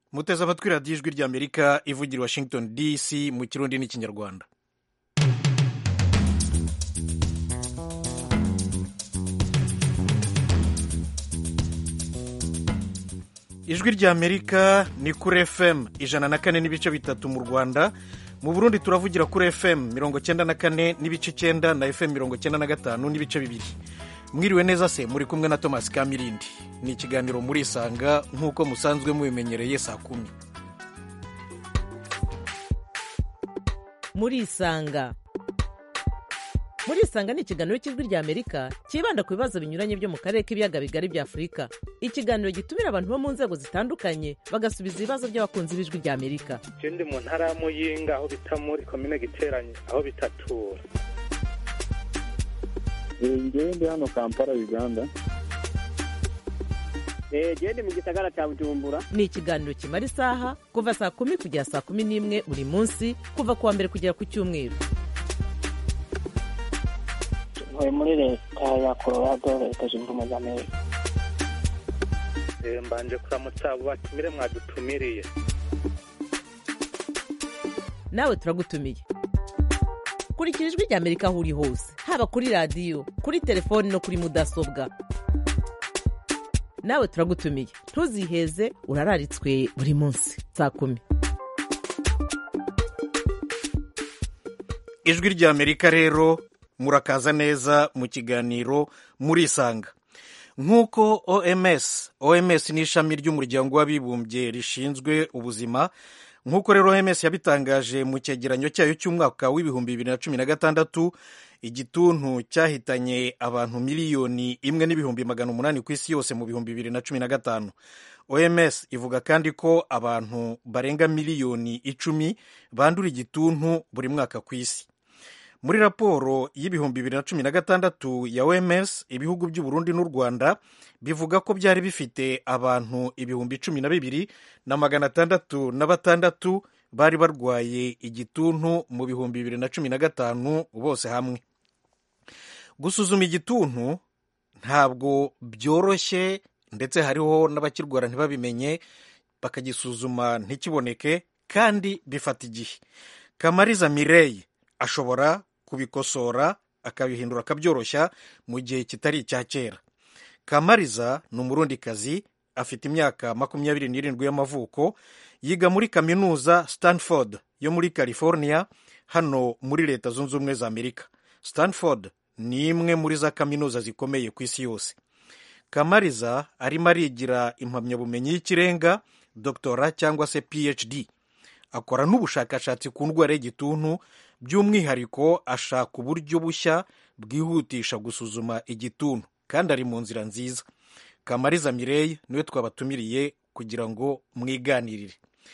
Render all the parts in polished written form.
muteze amatwi radiyo ijwi ry'amerika ivugira Washington DC mu kirundi n'ikinyarwanda. ijwi ry'amerika ni kuri FM 104.3 mu Rwanda. Mu Burundi turavugira kuri FM 94.9 na FM 95.2. Mwiriwe neza se, muri kumwe na Thomas Kamirindi. Ni ikiganiro muri Isanga nk'uko musanzwe mubimenyereye saa 10. Muri Isanga ni ikiganiro cy'ijwi ry'Amerika kibanda ku bibazo binyuranye byo mu karere k'ibiyaga bigari bya Afurika. Ikiganiro gitumira abantu bo mu nzego zitandukanye bagasubiza ibibazo by'abakunzi b'ijwi ry'Amerika. Je ndi mu ntara ya Muyinga aho bita muri commune Giteranye aho bitatura. Ngewe ndi hano Kampala Uganda. Gende mu gisagara cya Bujumbura. Ni ikiganiro kimara isaha kuva saa 10 kugera saa 11 buri munsi kuva kuwa mbere kugera ku cyumweru. Ntuye muri leta ya Colorado, leta zunze ubumwe za Amerika. Mbanje kuramutsa abo batumire mwadutumiriye. Nawe turagutumiye. Kurikira ijwi ry'Amerika aho uri hose, haba kuri radiyo, kuri telefoni no kuri mudasobwa. Nawe turagutumiye, ntuziheze, urararitswe buri munsi saa 10. Ijwi ry'Amerika rero murakaza neza mu kiganiro muri Isanga. Nk'uko OMS ni ishami ry'umuryango w'abibumbye rishinzwe ubuzima, nk'uko rero OMS yabitangaje mu cyegeranyo cyayo cy'umwaka w'ibihumbi 2016, igituntu cyahitanye abantu 1,800,000 ku isi yose mu bihumbi 2015. OMS ivuga kandi ko abantu barenga 10,000,000 bandura igituntu buri mwaka ku isi. Muri raporo y'ibihumbi 2016 ya OMS, ibihugu by'u Burundi n'u Rwanda bivuga ko byari bifite abantu 12,666 bari barwaye igituntu mu bihumbi 2015 bose hamwe. Gusuzuma igituntu ntabwo byoroshye, ndetse hariho n'abakirwara ntibabimenye, bakagisuzuma ntikiboneke, kandi bifata igihe. Kamariza Mireille ashobora kubikosora akabihindura akabyoroshya mu gihe kitari icya kera. Kamariza ni umurundikazi, afite imyaka 27 y'amavuko, yiga muri kaminuza Stanford yo muri California hano muri Leta Zunze Ubumwe za Amerika. Stanford ni imwe muri za kaminuza zikomeye ku isi yose. Kamariza arimo arigira impamyabumenyi y'ikirenga, doctora cyangwa se PhD. Akora n'ubushakashatsi ku ndwara y'igituntu, by'umwihariko ashaka uburyo bushya bwihutisha gusuzuma igituntu, kandi ari mu nzira nziza. Kamariza Mireille niwe twabatumiriye kugira ngo mwiganirire.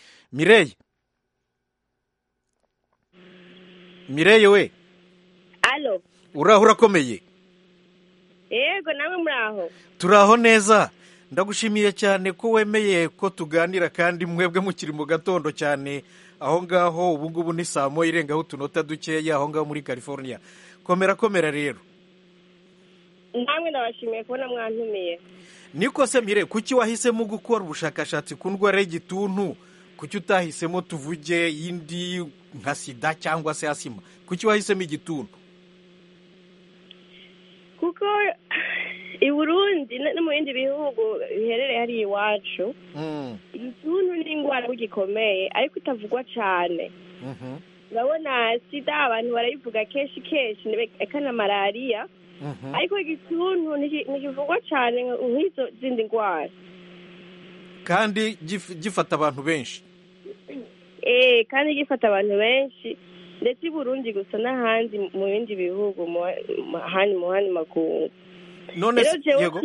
Mireille we. Alo. Uraho urakomeye? Yego, namwe muraho? Turaho neza. Ndagushimiye cyane ko wemeye ko tuganira, kandi mwebwe mukiri mu gatondo cyane aho ngaho. Ubu ngubu ni saa 1 irengaho utunota dukeya aho ngaho muri California. Komera rero. Namwe ndabashimiye kubona mwantumiye. Niko se Mireille, kuki wahisemo gukora ubushakashatsi ku ndwara y'igituntu? Kuki utahisemo tuvuge yindi nka sida cyangwa se asima? Kuki wahisemo igituntu? Kuko i Burundi no mu bindi bihugu biherereye hari iwacu, igituntu ni indwara gikomeye ariko itavugwa cyane. Urabona sida abantu barayivuga kenshi eka na malariya, ariko igituntu ntikivugwa cyane nk'izo zindi ndwara, kandi gifata abantu benshi. Kandi gifata abantu benshi, ndetse i Burundi gusa n'ahandi mu bindi bihugu mu handi makungu. None yego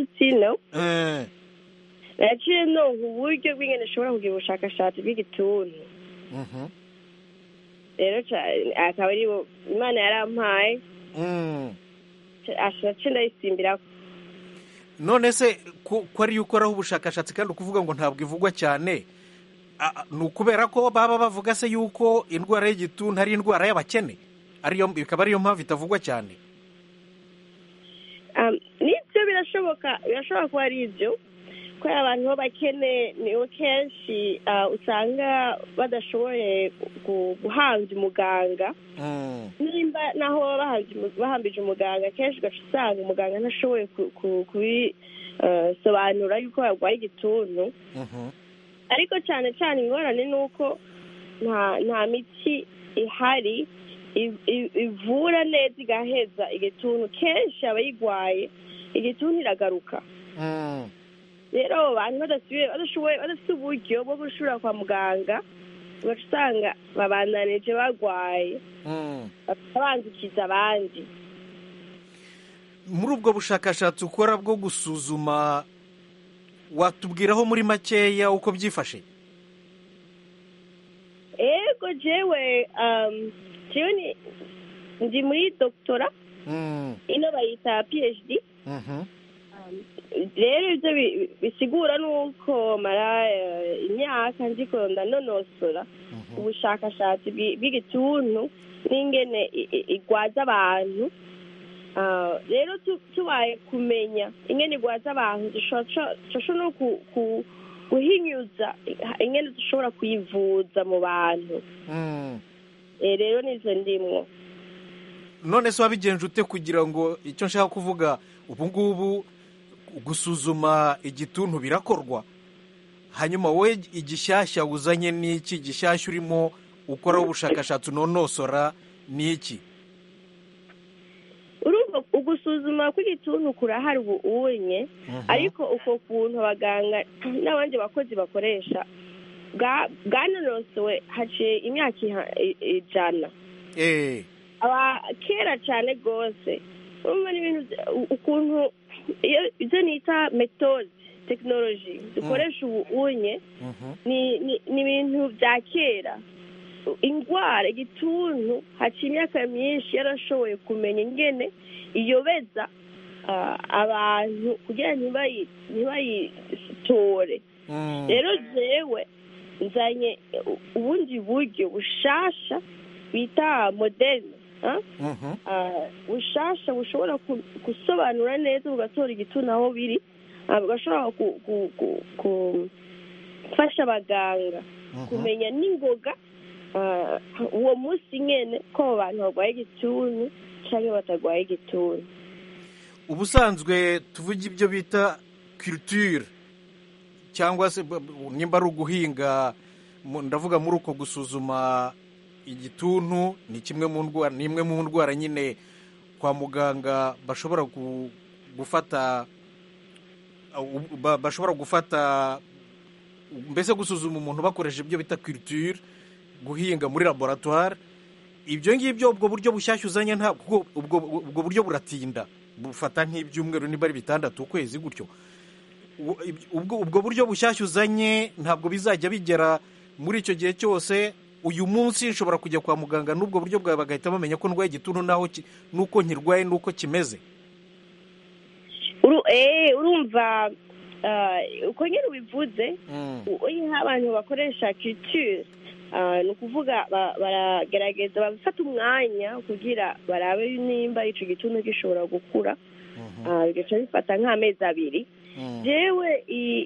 naciye no uburyo bw'ingene ashobora kugira ubushakashatsi bw'igituntu. Rero akaba ari Imana yarampaye, naciye ndayisimbirako. None se ko ari ukoraho ubushakashatsi kandi ukuvuga ngo ntabwo ivugwa cyane, ni ukubera ko baba bavuga se yuko indwara y'igituntu ari indwara y'abakene, bikaba ariyo mpamvu itavugwa cyane? Nibyo birashoboka kuba ari ibyo, kubera abantu b'abakene nibo kenshi usanga badashoboye guhambya umuganga nimba naho bahambije umuganga kenshi ugaca usanga umuganga ntashoboye kubisobanura yuko yarwaye igituntu ariko cyane cyane ingorane ni uko nta miti ihari ivura neza igaheza igituntu kenshi abayigwaye igituntu iragaruka rero abo bantu badafite uburyo bwo gushobora kwa muganga ugaca usanga babandanije barwaye babandukiza abandi. Muri ubwo bushakashatsi ukora bwo gusuzuma watubwiraho muri makeya uko byifashe? Ego jewe ndi muri doctora ino bayita PhD. Rero ibyo bisigura nuko mara imyaka ndiko ndanonosora ubushakashatsi bw'igituntu n'ingene igwaza abantu. Rero tubaye kumenya ingene igwaza abantu dushobora no guhinyuza ingene dushobora kuyivuza mu bantu. Rero nizo ndimwo. None se wabigenje ute kugira ngo icyo nshaka kuvuga ubu ngubu gusuzuma igituntu birakorwa, hanyuma wowe igishyashya uzanye n'iki gishyashya urimo ukoraho ubushakashatsi unonosora n'iki? Ugusuzuma kw'igituntu kurahari ubu unye ariko uko kuntu abaganga n'abandi bakozi bakoresha bwanonosowe haciye imyaka 100. Kera cyane rwose urumva n'ibintu ukuntu ibyo nita metode tekinoloji dukoresha ubu unye ni ibintu bya kera. Ingwara igituntu haciye imyaka myinshi yarashoboye kumenya ingene iyobeza abantu kugira ntibayitore. Rero jewe nzanye ubundi buryo bushasha bita moderne bushasha bushobora gusobanura neza bugatora igituntu aho biri, bugashobora gufasha abaganga kumenya n'ingoga uwo munsi nyene ko abo bantu barwaye igituntu cyangwa batarwaye igituntu. Ubusanzwe tuvuga ibyo bita culture cyangwa se nimba ari uguhinga, ndavuga muri uko gusuzuma igituntu ni kimwe mu ndwara, ni imwe mu ndwara nyine kwa muganga bashobora gufata mbese gusuzuma umuntu bakoresha ibyo bita culture, guhinga muri laboratoire. Ibyo ngibyo ubwo buryo bushyashya uzanye ntabwo ubwo buryo buratinda, bufata nk'ibyumweru niba ari 6 ukwezi gutyo. Ubwo buryo bushyashya uzanye ntabwo bizajya bigera muri icyo gihe cyose. Uyu munsi nshobora kujya kwa muganga n'ubwo buryo bwawe bagahita bamenya ko ndwaye igituntu nuko nkirwaye nuko kimeze. Urumva uko nyine ubivuze abantu bakoresha culture ni ukuvuga baragerageza bafata umwanya kugira barabe nimba icyo gituntu gishobora gukura, bigaca bifata nk'amezi 2. jewe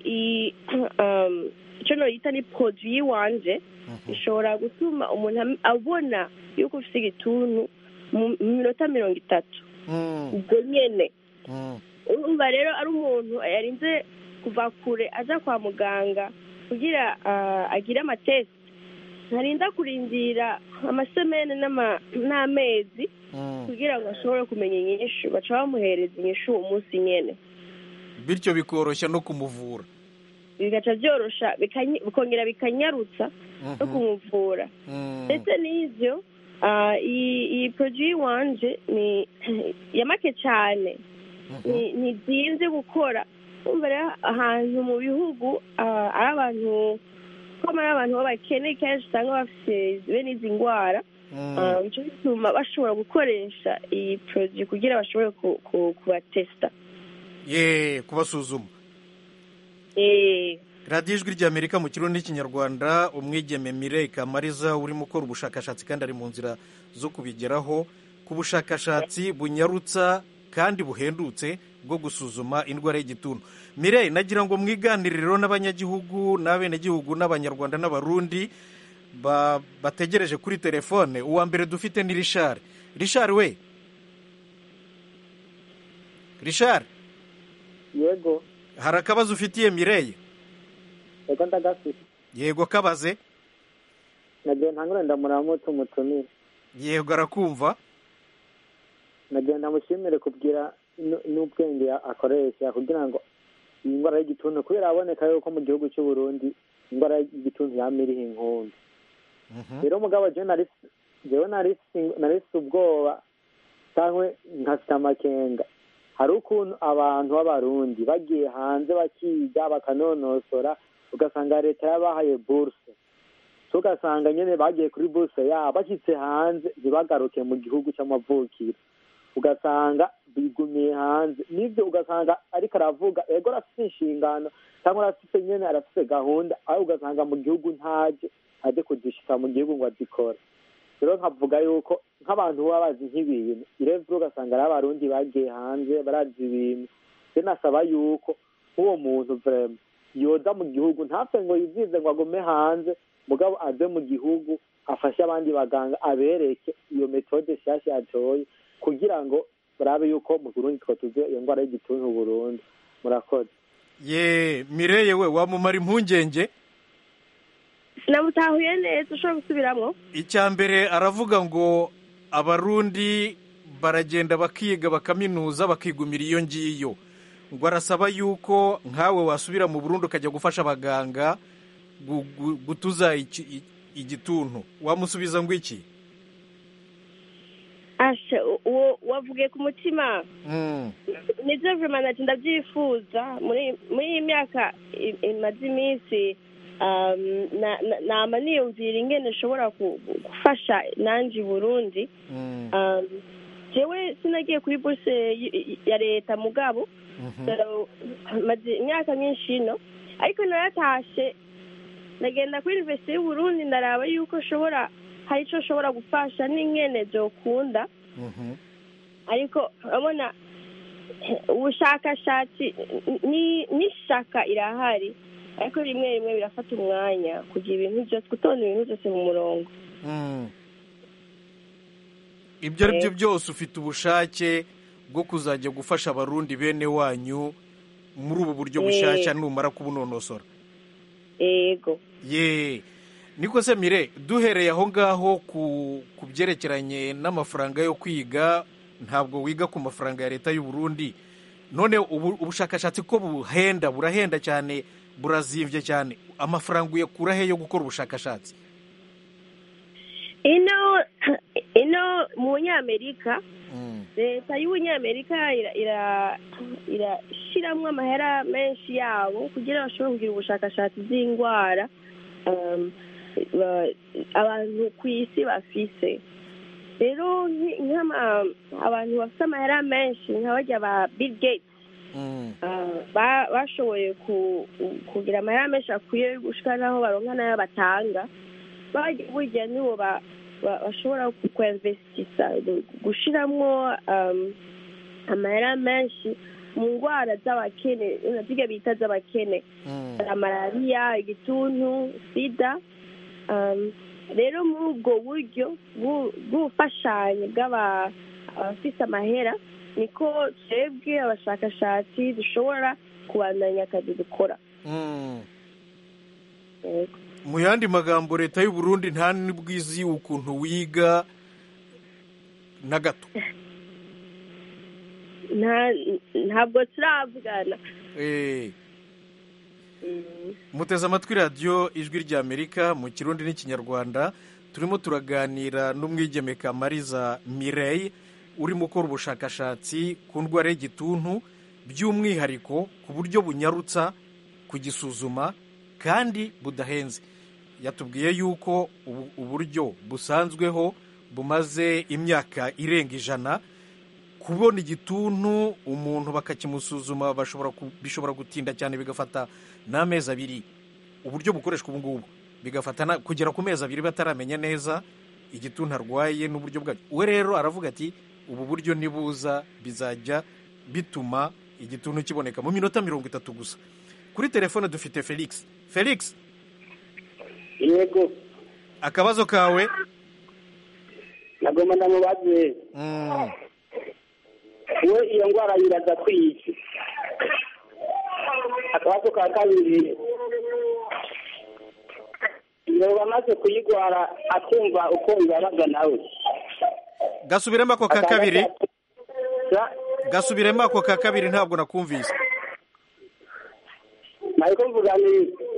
icyo noyita ni produit wanje ishobora gutuma umuntu abona yuko ufite igituntu mu minota 30 ubwo nyene. Urumva rero ari umuntu yarinze kuva kure aza kwa muganga kugira agire amatest, ntarinda kurindira amasemene n'amezi kugira ngo ashobore kumenya inyishu, baca bamuhereza inyishu umunsi nyene, bityo bikoroshya no kumuvura, bigaca byorosha bikongera bikanyarutsa no kumuvura. Ndetse n'ivyo iyi produit wanje ni yamake cyane, ni zinze gukora. Umva rero ahantu mu bihugu ari abantu b'abakene kenshi usanga bafite bene izi ndwara, bico bituma bashobora gukoresha iyi produit kugira bashobore kubatesta, kubasuzuma. Radiyo Ijwi ry'Amerika mu Kirundi n'Ikinyarwanda, umwigeme Mireille Kamariza urimo ukora ubushakashatsi kandi ari mu nzira zo kubigeraho, ku bushakashatsi bunyarutsa kandi buhendutse bwo gusuzuma indwara y'igituntu. Mireille, nagira ngo mwiganiriro n'abanyagihugu n'abenegihugu n'abanyarwanda n'abarundi bategereje kuri telefone. Uwa mbere dufite ni Richard. Richard we, Richard, yego hari akabazo ufitiye Mireille? reka ndagafite. Yego, kabaze. nagiye ntangure ndamuramutse umutumire. Yego, arakumva. nagiye ndamushimire kubwira n'ubwenge akoresha kugira ngo iyi ndwara y'igituntu, kubera aboneka yuko mu gihugu cy'u Burundi indwara y'igituntu yama iriho inkumbi. rero mugabo jewe narisi ubwoba cyangwa nkafite amakenga. hari ukuntu abantu b'abarundi bagiye hanze bakiga bakanonosora, ugasanga leta yabahaye buruse, tugasanga nyine bagiye kuri buruse yabo bashyitse hanze ntibagaruke mu gihugu cy'amavukiro, ugasanga bigumiye hanze. n'ibyo ugasanga ariko aravuga ego arafite inshingano cyangwa arafite nyine arafite gahunda, aho ugasanga mu gihugu ntaje kuzishika mu gihugu ngo azikore. rero nkavuga yuko nk'abantu baba bazi nk'ibintu irevuro, ugasanga ari abarundi bagiye hanze barazi ibintu. rero nasaba yuko nk'uwo muntu vrema yoza mu gihugu, ntapfe ngo yizize ngo agume hanze, mugabo aze mu gihugu afashe abandi baganga, abereke iyo metode nshyashya yatoye kugira ngo barabe yuko mu Burundi twatuze iyo ndwara y'igituntu burundu. murakoze. Mireille we, wamumara impungenge? namutahuye neza, ushobora gusubiramo? icya mbere aravuga ngo abarundi baragenda bakiga bakaminuza bakigumira iyo ngiyo, ngo arasaba yuko nkawe wasubira mu Burundi ukajya gufasha abaganga gutuza igituntu. wamusubiza ngo iki? ashe uwo wavugiye ku mutima. nibyo vrema nati ndabyifuza muri iyi myaka imaze iminsi. nama niyumvira ingene nshobora gufasha nanjye i Burundi. jewe sinagiye kuri buruse ya leta mugabo maze imyaka myinshi ino, ariko naratashe nagenda kuri universite y'u Burundi ndaraba yuko hari icyo nshobora gufasha n'ingene byokunda. ariko urabona ubushakashatsi n'ishaka irahari, ariko rimwe rimwe birafata umwanya kugira ibintu byose, gutonda ibintu byose mu murongo. ibyo ari byo byose ufite ubushake bwo kuzajya gufasha abarundi bene wanyu muri ubu buryo bushyashya numara kubunonosora? yego. niko se Mire, duhereye aho ngaho ku byerekeranye n'amafaranga yo kwiga, ntabwo wiga ku mafaranga ya leta y'u Burundi. none ubushakashatsi ko burahenda cyane, burazimvye cyane, amafaranga uyakura he yo gukora ubushakashatsi? ino mu Nyamerika, leta y'Umunyamerika irashiramwo amahera menshi yabo kugira bashobore kugira ubushakashatsi bw'indwara abantu ku isi bafise. rero abantu bafite amahera menshi nk'abarya ba Bill Gates bashoboye kugira amahera menshi akwiye gushika naho baronka nayo batanga, burya nibo bashobora kwinvestisa gushiramwo amahera menshi mu ndwara z'abakene, ziga bita z'abakene, malariya, igituntu, sida. rero muri ubwo buryo bw'ubufashanyi bw'abafise amahera niko twebwe abashakashatsi dushobora kubandanya akazi dukora. mu yandi magambo, leta y'u Burundi nta n'ubwizi ukuntu wiga na gato? ntabwo turavugana. muteze amatwi radiyo ijwi ry'Amerika mu Kirundi n'Ikinyarwanda. turimo turaganira n'umwigeme Kamariza Mireille urimo ukora ubushakashatsi ku ndwara y'igituntu, by'umwihariko ku buryo bunyarutsa kugisuzuma kandi budahenze. yatubwiye yuko uburyo busanzweho bumaze imyaka irenga 100. kubona igituntu umuntu bakakimusuzuma bishobora gutinda cyane, bigafata n'amezi 2. uburyo bukoreshwa ubu ngubu bigafata kugera ku mezi 2 bataramenya neza igituntu arwaye n'uburyo bwacyo. we rero aravuga ati ubu buryo nibuza bizajya bituma igituntu kiboneka mu minota 30 gusa. Kuri telefone dufite Felix. Felix, yego akabazo kawe? nagomba ndamubaze we iyo ndwara yiraza kwiki. Akabazo ka kabiri, iyo bamaze kuyigwara akumva uko ibabaga nawe. Gasubiremo ako ka kabiri. Gasubiremo ako ka kabiri, ntabwo nakumvise. Mariko mvuga ni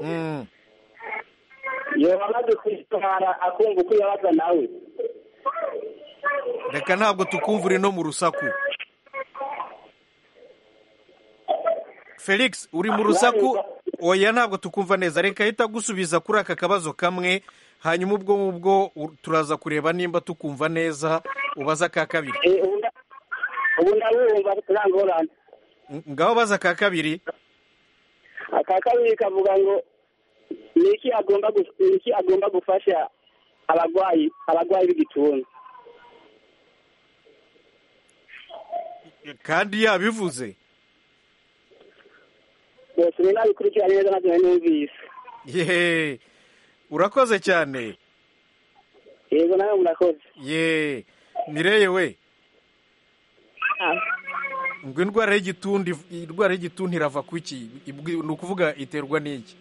iyo bamaze kuyigwara akumva uko ibabaga nawe. Reka ntabwo tukumvura no mu rusaku. Felix, uri mu rusaku? Oya, ntabwo tukumva neza. Reka hita gusubiza kuri aka kabazo kamwe, hanyuma ubwo turaza kureba nimba tukumva neza ubaza ka kabiri. Ubu ndabumva turangorana. Ngaho baza ka kabiri. Aka kabiri kavuga ngo niki agomba gufasha abagwayi b'igituntu. Kandi yabivuze. Bose nabikurikira neza ntabwo numvise. Urakoze cyane. Yego nawe murakoze. Mireye we. Ngo indwara y'igituntu irava kuki? Ni ukuvuga iterwa n'iki?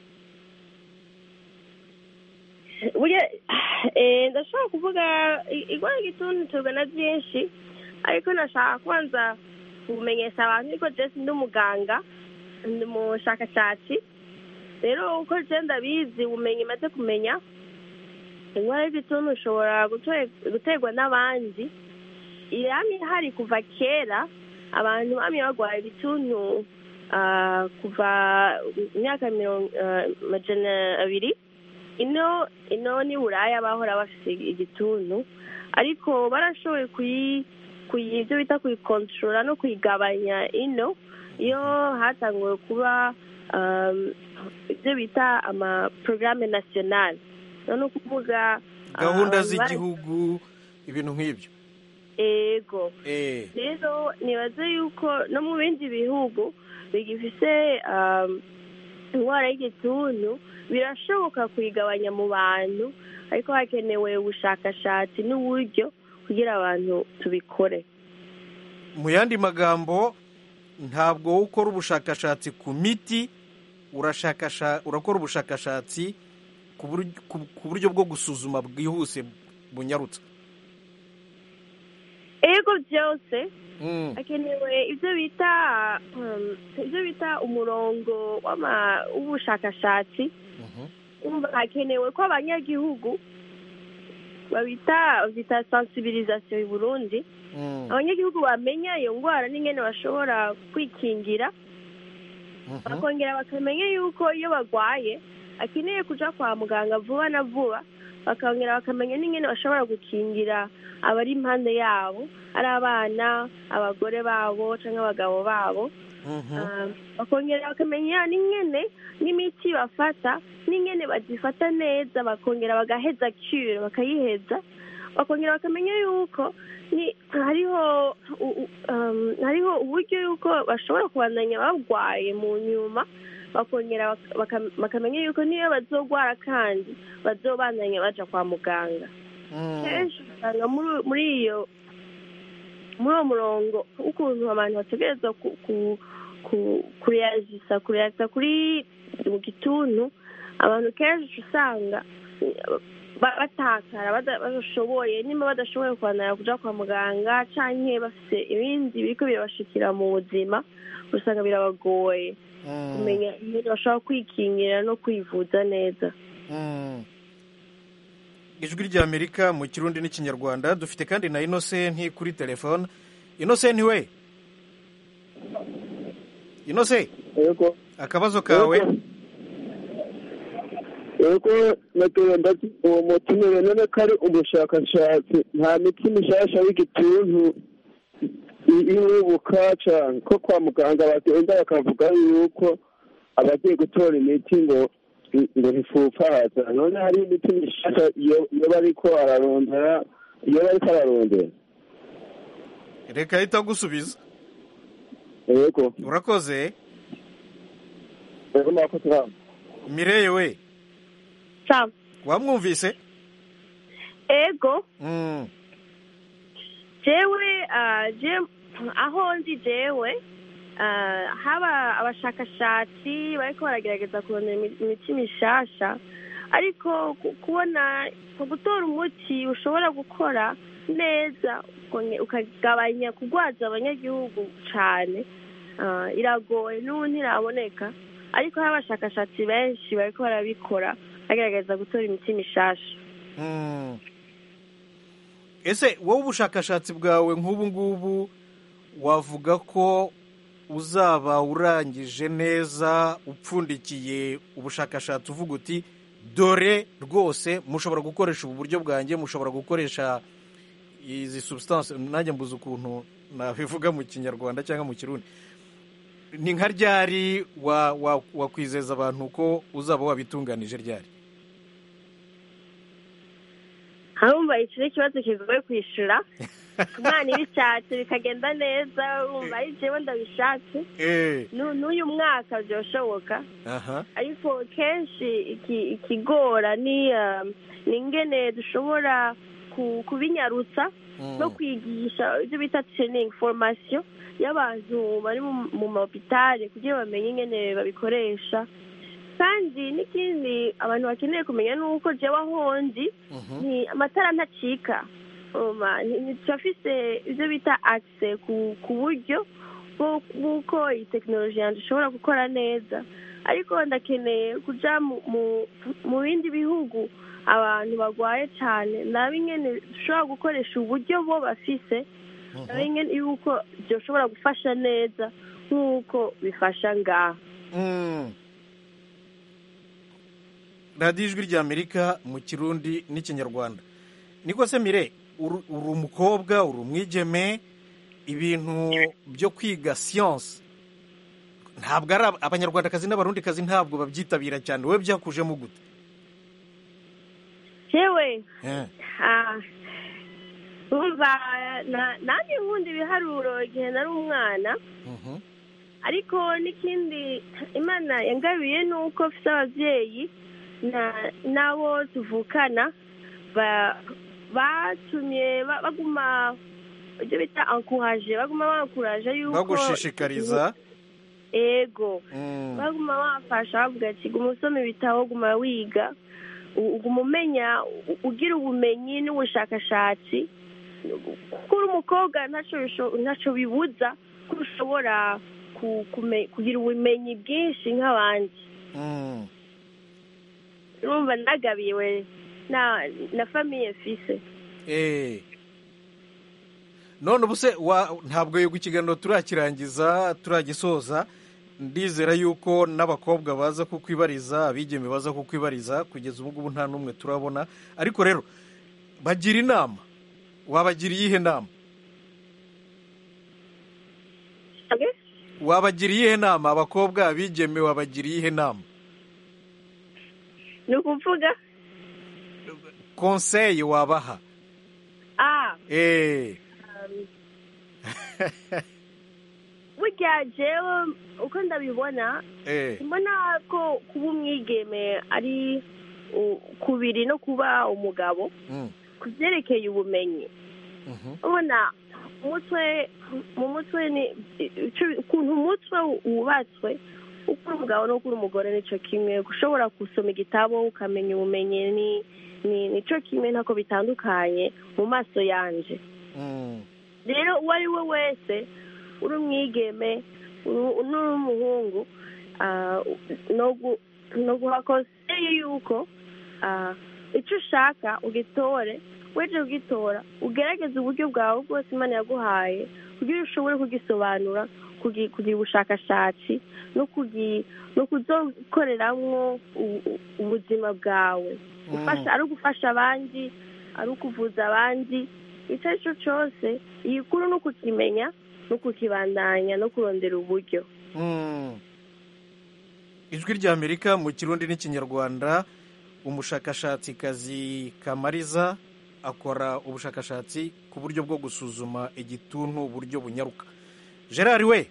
Ndashaka kuvuga indwara y'igituntu iterwa na byinshi, ariko nashaka kwanza kumenyesha abantu ko Jesse ndi umuganga, ndi umushakashatsi. Rero uko genda bizi ubumenyi maze kumenya, indwara y'igituntu ishobora guterwa n'abandi. Irami hari kuva kera, abantu bamye bagwaye igituntu kuva imyaka 200. Ino ni Buraya bahora bafite igituntu, ariko barashoboye ibyo bita kuyikontorora no kuyigabanya. Iyo hatanguwe kuba ibyo bita amaporogaramu nasiyonali, no kuvuga gahunda z'igihugu, ibintu nk'ibyo. Ego. Rero nibaze yuko no mu bindi bihugu bigifise indwara y'igituntu birashoboka kuyigabanya mu bantu, ariko hakenewe ubushakashatsi n'uburyo kugira abantu tubikore. Mu yandi magambo, ntabwo ukora ubushakashatsi ku miti, urakora ubushakashatsi ku buryo bwo gusuzuma bwihuse bunyarutse. Ego byose hakenewe ibyo bita umurongo w'ubushakashatsi. Hakenewe ko abanyagihugu babita sensibilisation i Burundi, abanyagihugu bamenya iyo ndwara n'ingene bashobora kwikingira, bakongera bakamenya yuko iyo bagwaye akeneye kuja kwa muganga vuba na vuba, bakongera bakamenya n'ingene bashobora gukingira abari impande yabo, ari abana, abagore babo canke abagabo babo. Bakongera bakamenya n'ingene n'imiti bafata, n'ingene bazifata neza, bakongera bagaheza cure bakayiheza. Bakongera bakamenya yuko hariho uburyo yuko bashobora kubandanya bagwaye mu nyuma, bakongera bakamenya yuko niyo bazogwara kandi bazobandanya baja kwa muganga. Kenshi usanga muri uwo murongo ukuntu abantu bategerezwa kureyagisa kuri mu gituntu, abantu kenshi usanga batakara badashoboye, nimba badashoboye kubandanya kuja kwa muganga canke bafite ibindi biriko birabashikira mu buzima, usanga birabagoye kumenya ibintu bashobora kwikingira no kwivuza neza. Ijwi ry'Amerika mu Kirundi n'Ikinyarwanda. Dufite kandi na Innocent kuri telefone. Innocent we. Innocent. Yego. Akabazo kawe? Yego, natenda uwo mutumire none kari ubushakashatsi nta miti mishasha w'igituntu ibuka cyane ko kwa muganga bagenda bakavuga yuko abagiye gutora imiti ngo ntifufaza. None hari imiti mishasha iyo bariko ararondera. reka ahita gusubiza. yego urakoze. yego murakoze. Mireye we sawa wamwumvise? ego Mm. jewe aho ndi jewe haba abashakashatsi bariko baragerageza kurondera imiti mishasha, ariko kubona gutora umuti ushobora gukora neza ukagabanya kugwaza abanyagihugu cane iragoye, n'ubu ntiraboneka, ariko hari abashakashatsi benshi bariko barabikora bagerageza gutora imiti mishasha. Ese wowe ubushakashatsi bwawe nk'ubu ngubu wavuga ko uzaba urangije neza upfundikiye ubushakashatsi uvuga uti dore rwose mushobora gukoresha ubu buryo bwanjye, mushobora gukoresha izi substance, nanjye mbuze ukuntu nabivuga mu kinyarwanda cyangwa mu kirundi, ni nka ryari wakwizeza abantu ko uzaba wabitunganije ryari? harumva iki ni ikibazo kigoye kwishura. Umwana ibishatse bikagenda neza, urumva ari jewe ndabishatse n'uyu mwaka byoshoboka, ariko kenshi ikigora ni ingene dushobora kubinyarutsa no kwigisha ibyo bita training formation y'abantu bari mu mahopitale kugira bamenye ingene babikoresha. Kandi n'ikindi abantu bakeneye kumenya nuko jewe aho ndi ni amatara ntacika, turafise ivyo bita access ku buryo bw'uko iyi tekinoloji yanje ishobora gukora neza, ariko ndakeneye kuja mu bindi bihugu abantu bagwaye cane, nabe ingene dushobora gukoresha uburyo bo bafise, nabe ingene yuko vyoshobora gufasha neza nk'uko bifasha ngaha. radiyo ijwi ry'Amerika mu kirundi n'ikinyarwanda. Niko se Mire, uri umukobwa, uri umwigeme, ibintu byo kwiga siyansi ntabwo ari abanyarwandakazi n'abarundikazi ntabwo babyitabira cyane, wowe byakujemo gute? Jewe umva nanjye nkunda ibiharuro igihe nari umwana, ariko n'ikindi Imana yangabiye nuko mfite ababyeyi nabo tuvukana batumye baguma ibyo bita encourage, baguma bankuraje yuko bagushishikariza. Ego baguma bafasha bavuga ati guma usoma ibitabo, guma wiga, uguma umenya, ugira ubumenyi n'ubushakashatsi, kuko uri umukobwa ntaco bibuza ko ushobora kugira ubumenyi bwinshi nk'abandi. Urumva nagabiwe na famiye mfise. None ubu se ntabwo yego ikiganiro turakirangiza turagisoza, ndizera yuko n'abakobwa baza kukwibariza, abigeme baza kukwibariza, kugeza ubu ngubu nta n'umwe turabona, ariko rero bagira inama, wabagira iyihe nama? Wabagira iyihe nama abakobwa, abigeme, wabagira iyihe nama? Ni ukuvuga conseil wabaha? burya jewe uko ndabibona, mbona ko kuba umwigeme ari kubiri no kuba umugabo ku byerekeye ubumenyi. ubona mu mutwe ni ukuntu umutwe wubatswe, uko uri umugabo n'uko uri umugore nicyo kimwe. ushobora gusoma igitabo ukamenya ubumenyi nicyo kimwe, ntako bitandukanye mu maso yanje. rero uwo ari we wese, uri umwigeme n'uri umuhungu, no guhakoseye yuko icyo ushaka ugitore, weje ugitora ugerageza uburyo bwawe bwose Imana yaguhaye kugira ushobore kugisobanura, kugira ubushakashatsi no kuzokoreramwo ubuzima bwawe, ari ugufasha abandi, ari ukuvuza abandi, icyo ari cyo cyose. igikuru no kukimenya no kukibandanya no kurondera uburyo. Ijwi ry'Amerika mu kirundi n'ikinyarwanda, umushakashatsikazi Kamariza akora ubushakashatsi ku buryo bwo gusuzuma igituntu uburyo bunyaruka. Gerard we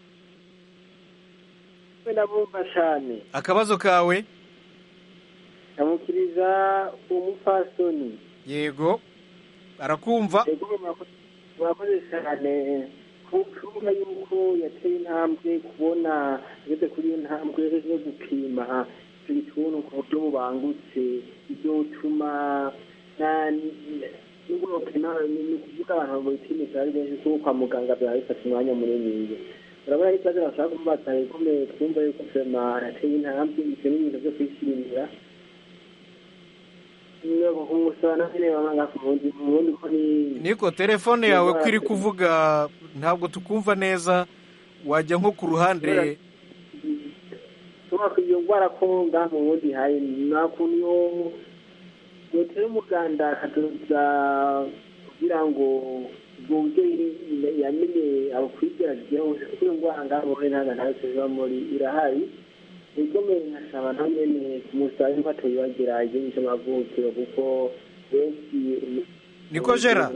ndabumva cyane. Akabazo kawe? Ndamukiriza umupfasoni. Yego arakumva. Mwakoze cyane kuvuga yuko yateye intambwe kubona ageze kuri iyo ntambwe yo gupima igituntu ku buryo bubangutse ibyo utuma n'ubwo pima ni kuvuga abantu babipimisha ari benshi kuko kwa muganga byaba bifata umwanya munini. Urabona ko ikibazo bashaka kubaza ikomeye twumva yuko pima yateye intambwe ibyo ni ibintu byo kwishimira. Niko telefone yawe ko iri kuvuga ntabwo tukumva neza, wajya nko ku ruhande. Iyo ndwara ko ngaha mu bundi hari nta kuntu yotera umuganda akadoza kugira ngo ubwo buryo yamenye abukwigerageje hose kuko iyo ndwara ngaha mu bundi ntabwo ntayo muri irahari. Ikomeye nkasaba naho nyene kumusaba yuko atoyibagira igihe cy'amavukiro kuko benshi. Niko Jera,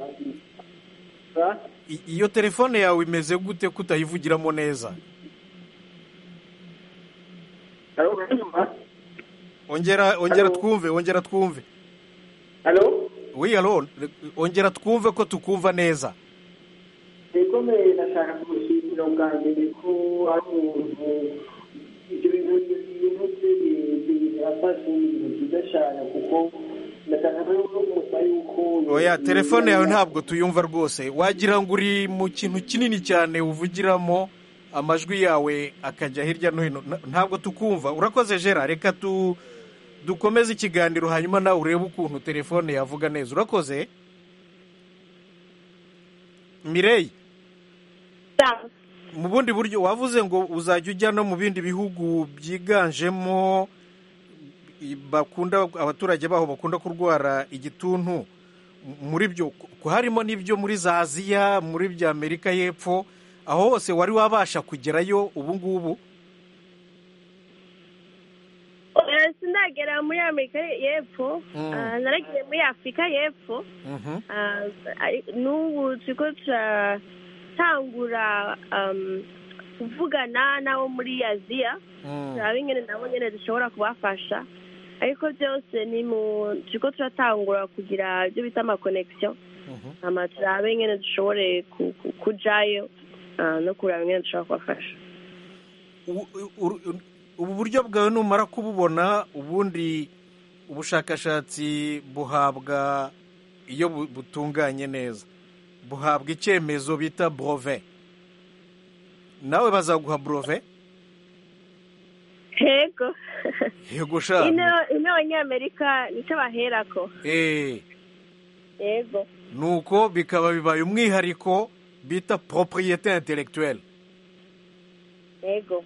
iyo telefone yawe imeze gute kutayivugiramo neza? Ongera twumve. Allo? Oui, allo. Ongera twumve ko tukumva neza. Ikomeye nashaka kumushimira ubwanjye ko ari umuntu ibyo bintu afashe ibintu byiza cyane kuko ndashaka no kumusaba yuko. Oya, telefone yawe ntabwo tuyumva rwose, wagira ngo uri mu kintu kinini cyane uvugiramo amajwi yawe akajya hirya no hino, ntabwo tukumva. Urakoze Jera, reka dukomeze ikiganiro hanyuma nawe urebe ukuntu telefone yavuga neza. Urakoze Mireille. Mu bundi buryo wavuze ngo uzajya ujya no mu bindi bihugu byiganjemo abaturage baho bakunda kurwara igituntu, muri byo harimo n'ibyo muri za Aziya, muri bya Amerika y'Epfo, aho hose wari wabasha kugerayo ubu ngubu? Sindagera muri Amerika y'Epfo, naragiye muri Afurika y'Epfo. N'ubu turiko turatangura kuvugana nabo muri Aziya, turabe ingene nabo nyene dushobora kubafasha, ariko byose ni turiko turatangura kugira ibyo bita amakonekisiyo, turabe ingene dushobore kujayo no kuraba ingene dushobora kubafasha. Ubu buryo bwawe numara kububona, ubundi ubushakashatsi buhabwa, iyo butunganye neza, buhabwa icyemezo bita brevet. Nawe bazaguha brevet? Yego sha. Ino Abanyamerika nicyo baherako. Yego. Nuko bikaba bibaye umwihariko bita propriété intellectuelle. Yego.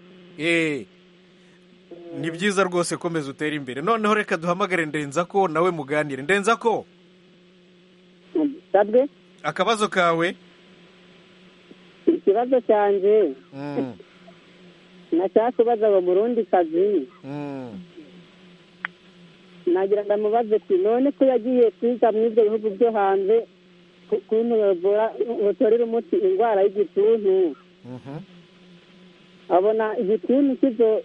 Ni byiza rwose, komeza utere imbere. Noneho reka duhamagare Ndenzako nawe muganire. Ndenzako, sabwe akabazo kawe? Ikibazo cyanjye nashaka kubaza abo Burundi kazi, nagira ndamubaze ati none ko yagiye kwiga mu ibyo bihugu byo hanze kuntu batorera umuti indwara y'igituntu, abona igituntu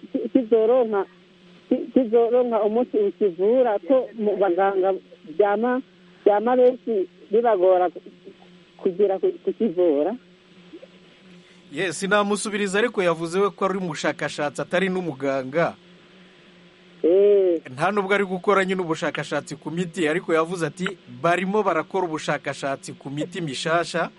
kizoronka umuti ukivura, ko mu baganga byama benshi bibagora kugira kukivura? Yes, namusubiriza, ariko yavuze we ko ari umushakashatsi atari n'umuganga. Nta nubwo ari gukora nyine ubushakashatsi ku miti, ariko yavuze ati barimo barakora ubushakashatsi ku miti mishasha,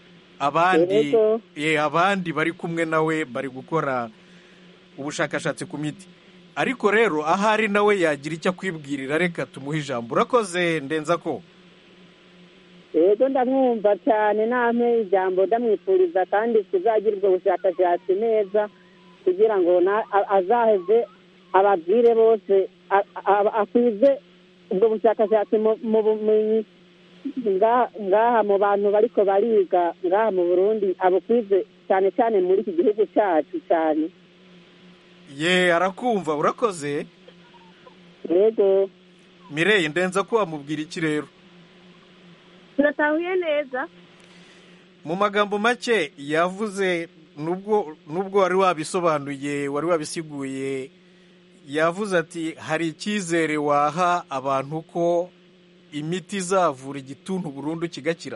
abandi bari kumwe nawe bari gukora ubushakashatsi ku miti. Ariko rero ahari nawe yagira icyo akwibwirira, reka tumuhe ijambo. Urakoze Ndenzako. Yego ndamwumva cyane, namwe ijambo ndamwifuriza kandi kuzagira ubwo bushakashatsi neza, kugira ngo azaheze ababwire bose, akwize ubwo bushakashatsi mu bumenyi ngaha mu bantu bariko bariga ngaha mu Burundi, abukwize cyane cyane muri iki gihugu cyacu cyane. Arakumva. Urakoze. Yego. Mireille, Ndenzako amubwira iki rero? sinatahuye neza. mu magambo make yavuze nubwo wari wabisobanuye wari wabisiguye, yavuze ati hari icyizere waha abantu ko imiti izavura igituntu burundu kigakira.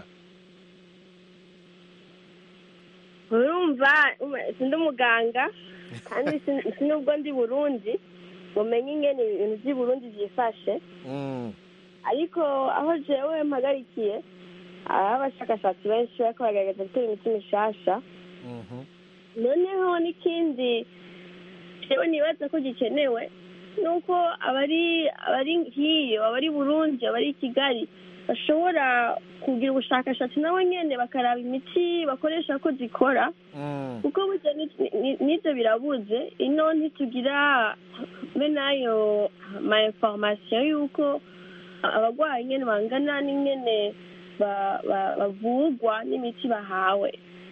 urumva sindi umuganga kandi sinubwo ndi Burundi mumenye ingene ibintu by'i Burundi byifashe, ariko aho jewe mpagarikiye abashakashatsi benshi bariko bagerageza gutera imiti mishasha. Noneho n'ikindi jewe nibaza ko gikenewe nuko abari hiyo, abari Burundi, abari Kigali bashobora kugira ubushakashatsi nabo nyene bakaraba imiti bakoresha ko zikora, kuko burya n'ivyo birabuze ino ntitugira benayo ma information yuko abagwayi nyene bangana n'ingene bavugwa n'imiti bahawe.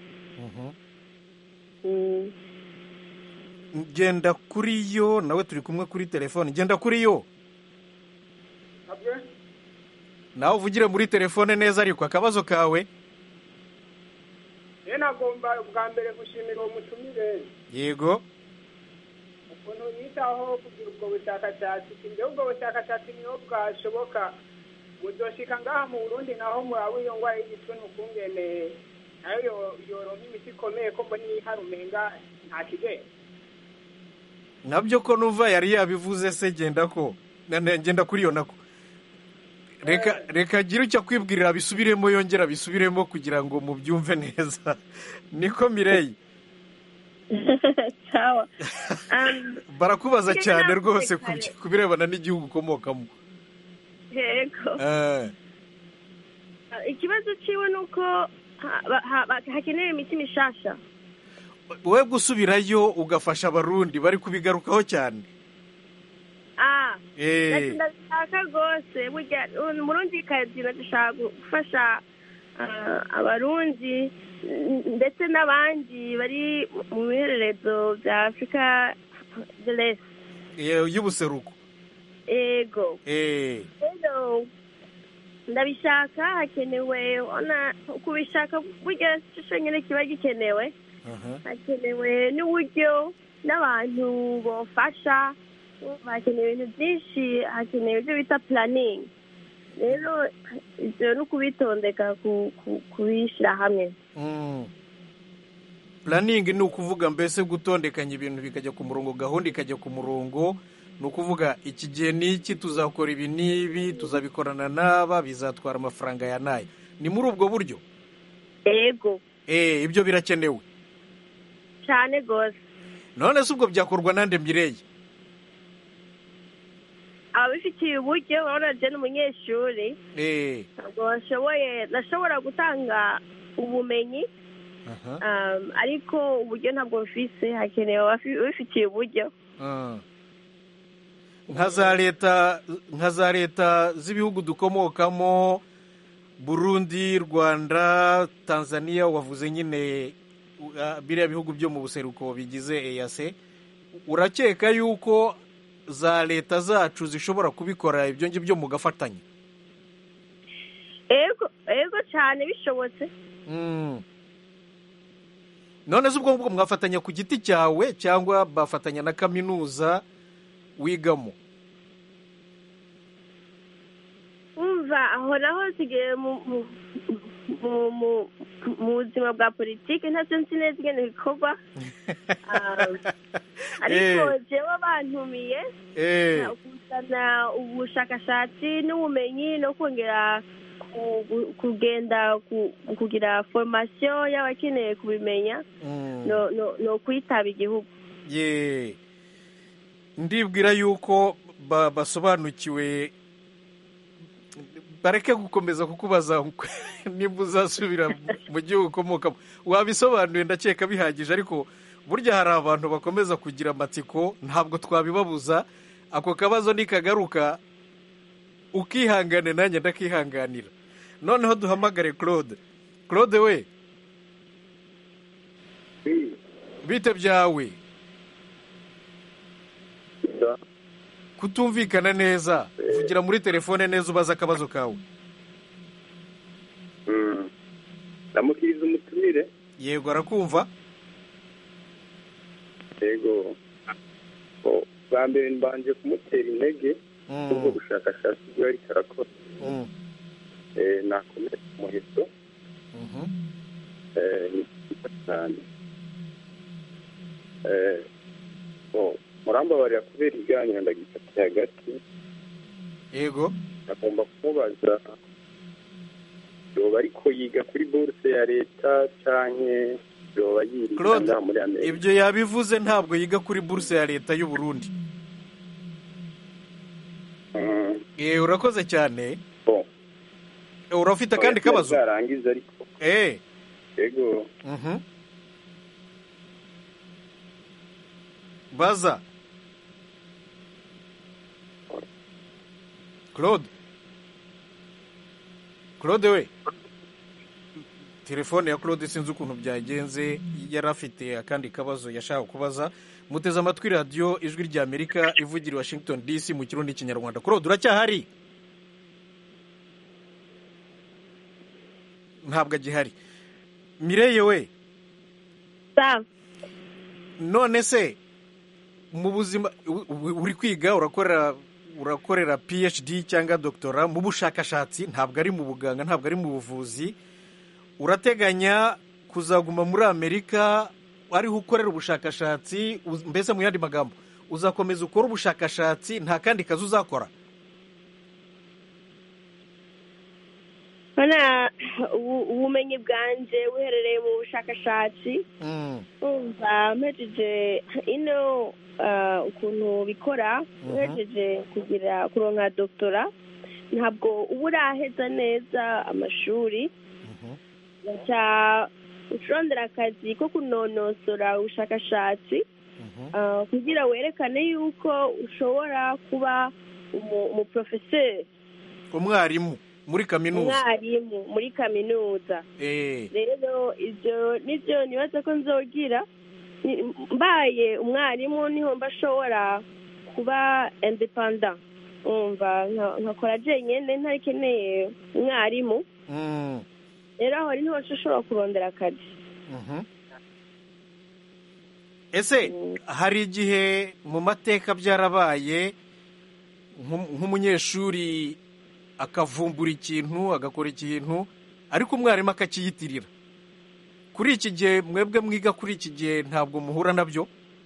Genda kuri yo, nawe turi kumwe kuri telefone. Genda kuri yo nawe uvugire muri telefone neza, ariko akabazo kawe. nagomba bwa mbere gushimira uwo mutumire. Yego. ukuntu yitaho kugira ubwo bushakashatsi, mbere ubwo bushakashatsi niho bwashoboka buzoshika ngaha mu Burundi naho muraba iyo ngwara y'igituntu kungene nayo yoronka imiti ikomeye ko mbona iharumenga nta kigenda. Nabyo ko nuva yari yabivuze se, genda kuri yo nako. Reka gira icyo kwibwirira bisubiremo, yongera bisubiremo kugira ngo mubyumve neza. Niko Mireille. Sawa. Barakubaza cyane rwose kubirebana n'igihugu ukomokamo. Yego. Ikibazo ciwe nuko hakeneye imiti mishasha. Wowe gusubirayo ugafasha abarundi bari kubigarukaho cyane. Ndashaka rwose burya umurundi kazi ndashaka gufasha abarundi ndetse n'abandi bari mu bihererezo bya Afrika de l'Est y'ubuseruko. Ego. Rero ndabishaka, hakenewe kubishaka burya cyo nyine kiba gikenewe. Hakenewe n'uburyo n'abantu bofasha, hakenewe ibintu byinshi, hakenewe ibyo bita planning. Rero ibyo ni ukubitondeka kubishyira hamwe. Planning ni ukuvuga mbese gutondekanya ibintu bikajya ku murongo, gahunda ikajya ku murongo. Ni ukuvuga iki gihe n'iki tuzakora ibi n'ibi, tuzabikorana n'aba, bizatwara amafaranga ya nayo. Ni muri ubwo buryo? Ego. Ibyo birakenewe cyane rwose. None se ubwo byakorwa nande Mireille? Abifitiye uburyo, urabona je n'umunyeshuri. Ntabwo nashobora gutanga ubumenyi, ariko uburyo ntabwo bufise, hakenewe ababifitiye uburyo. Nka za leta z'ibihugu dukomokamo, Burundi, Rwanda, Tanzania, wavuze nyine biriya bihugu byo mu buseruko bigize EAC, urakeka yuko za leta zacu zishobora kubikora ibyo ngibyo mugafatanya? Ego cyane bishobotse. None se ubwo mwafatanya ku giti cyawe cyangwa bafatanya na kaminuza wigamo? Umva aho naho sigiye mu buzima bwa politiki ntacyo nzi neza ingene bikorwa, ariko jewe bantumiye kuzana ubushakashatsi n'ubumenyi no kongera kugenda kugira formation y'abakeneye kubimenya no kwitaba igihugu. Ndibwira yuko basobanukiwe, bareke gukomeza kukubaza nimba uzasubira mu gihugu ukomokamo. Wabisobanuye ndakeka bihagije, ariko burya hari abantu bakomeza kugira amatsiko, ntabwo twabibabuza. Ako kabazo nikagaruka ukihangane, nanjye ndakihanganira. Noneho duhamagare Claude. Claude we, bite byawe? Kutumvikana neza, vugira muri telefone neza ubaza akabazo kawe. ndamukiriza umutumire. Yego arakumva. Yego bwa mbere mbanje kumutera intege ubwo bushakashatsi bwe ariko arakora. Nakomeza umuheto. Cyane. Murambabarira kubera iganira ndagifatiye hagati. Yego. Agomba kumubaza yoba ariko yiga kuri bourse ya leta canke yoba yirinda muri Amerika. Ibyo yabivuze ntabwo yiga kuri bourse ya leta y'u Burundi. Urakoze cyane. Urafite kandi kabazo? Zarangiza ariko. Yego. Baza. Claude we. Telefone ya Claude sinzi ukuntu byagenze, yari afite akandi kabazo yashaka kubaza. Muteze amatwi radio Ijwi rya Amerika ivugira Washington DC mu kirundi kinyarwanda. Claude uracyahari? Ntabwo agihari. Mireye we. None se mu buzima uri kwiga urakorera PhD cyangwa doctora mu bushakashatsi, ntabwo ari mu buganga, ntabwo ari mu buvuzi. Urateganya kuzaguma muri Amerika ariho ukorera ubushakashatsi, mbese mu yandi magambo uzakomeza ukora ubushakashatsi nta kandi kazi uzakora? ubumenyi bwanje buherereye mu bushakashatsi. Umva mpejeje ino ukuntu bikora, mpejeje kuronka doctora, ntabwo uba uraheza neza amashuri, ucurondera akazi ko kunonosora ubushakashatsi kugira werekane yuko ushobora kuba umuprofeseri, umwarimu muri kaminuza. Rero ibyo nibyo nibaza ko nzogira, mbaye umwarimu niho mbashobora kuba independent, umva nkakora jenyine ntakeneye umwarimu. Rero aho niho nshobora kurondera akazi. Ese hari igihe mu mateka byarabaye nk'umunyeshuri akavumbura ikintu, agakora ikintu, ariko umwarimu akakiyitirira? Kuri iki gihe mwebwe mwiga kuri iki gihe ntabwo muhura nabyo?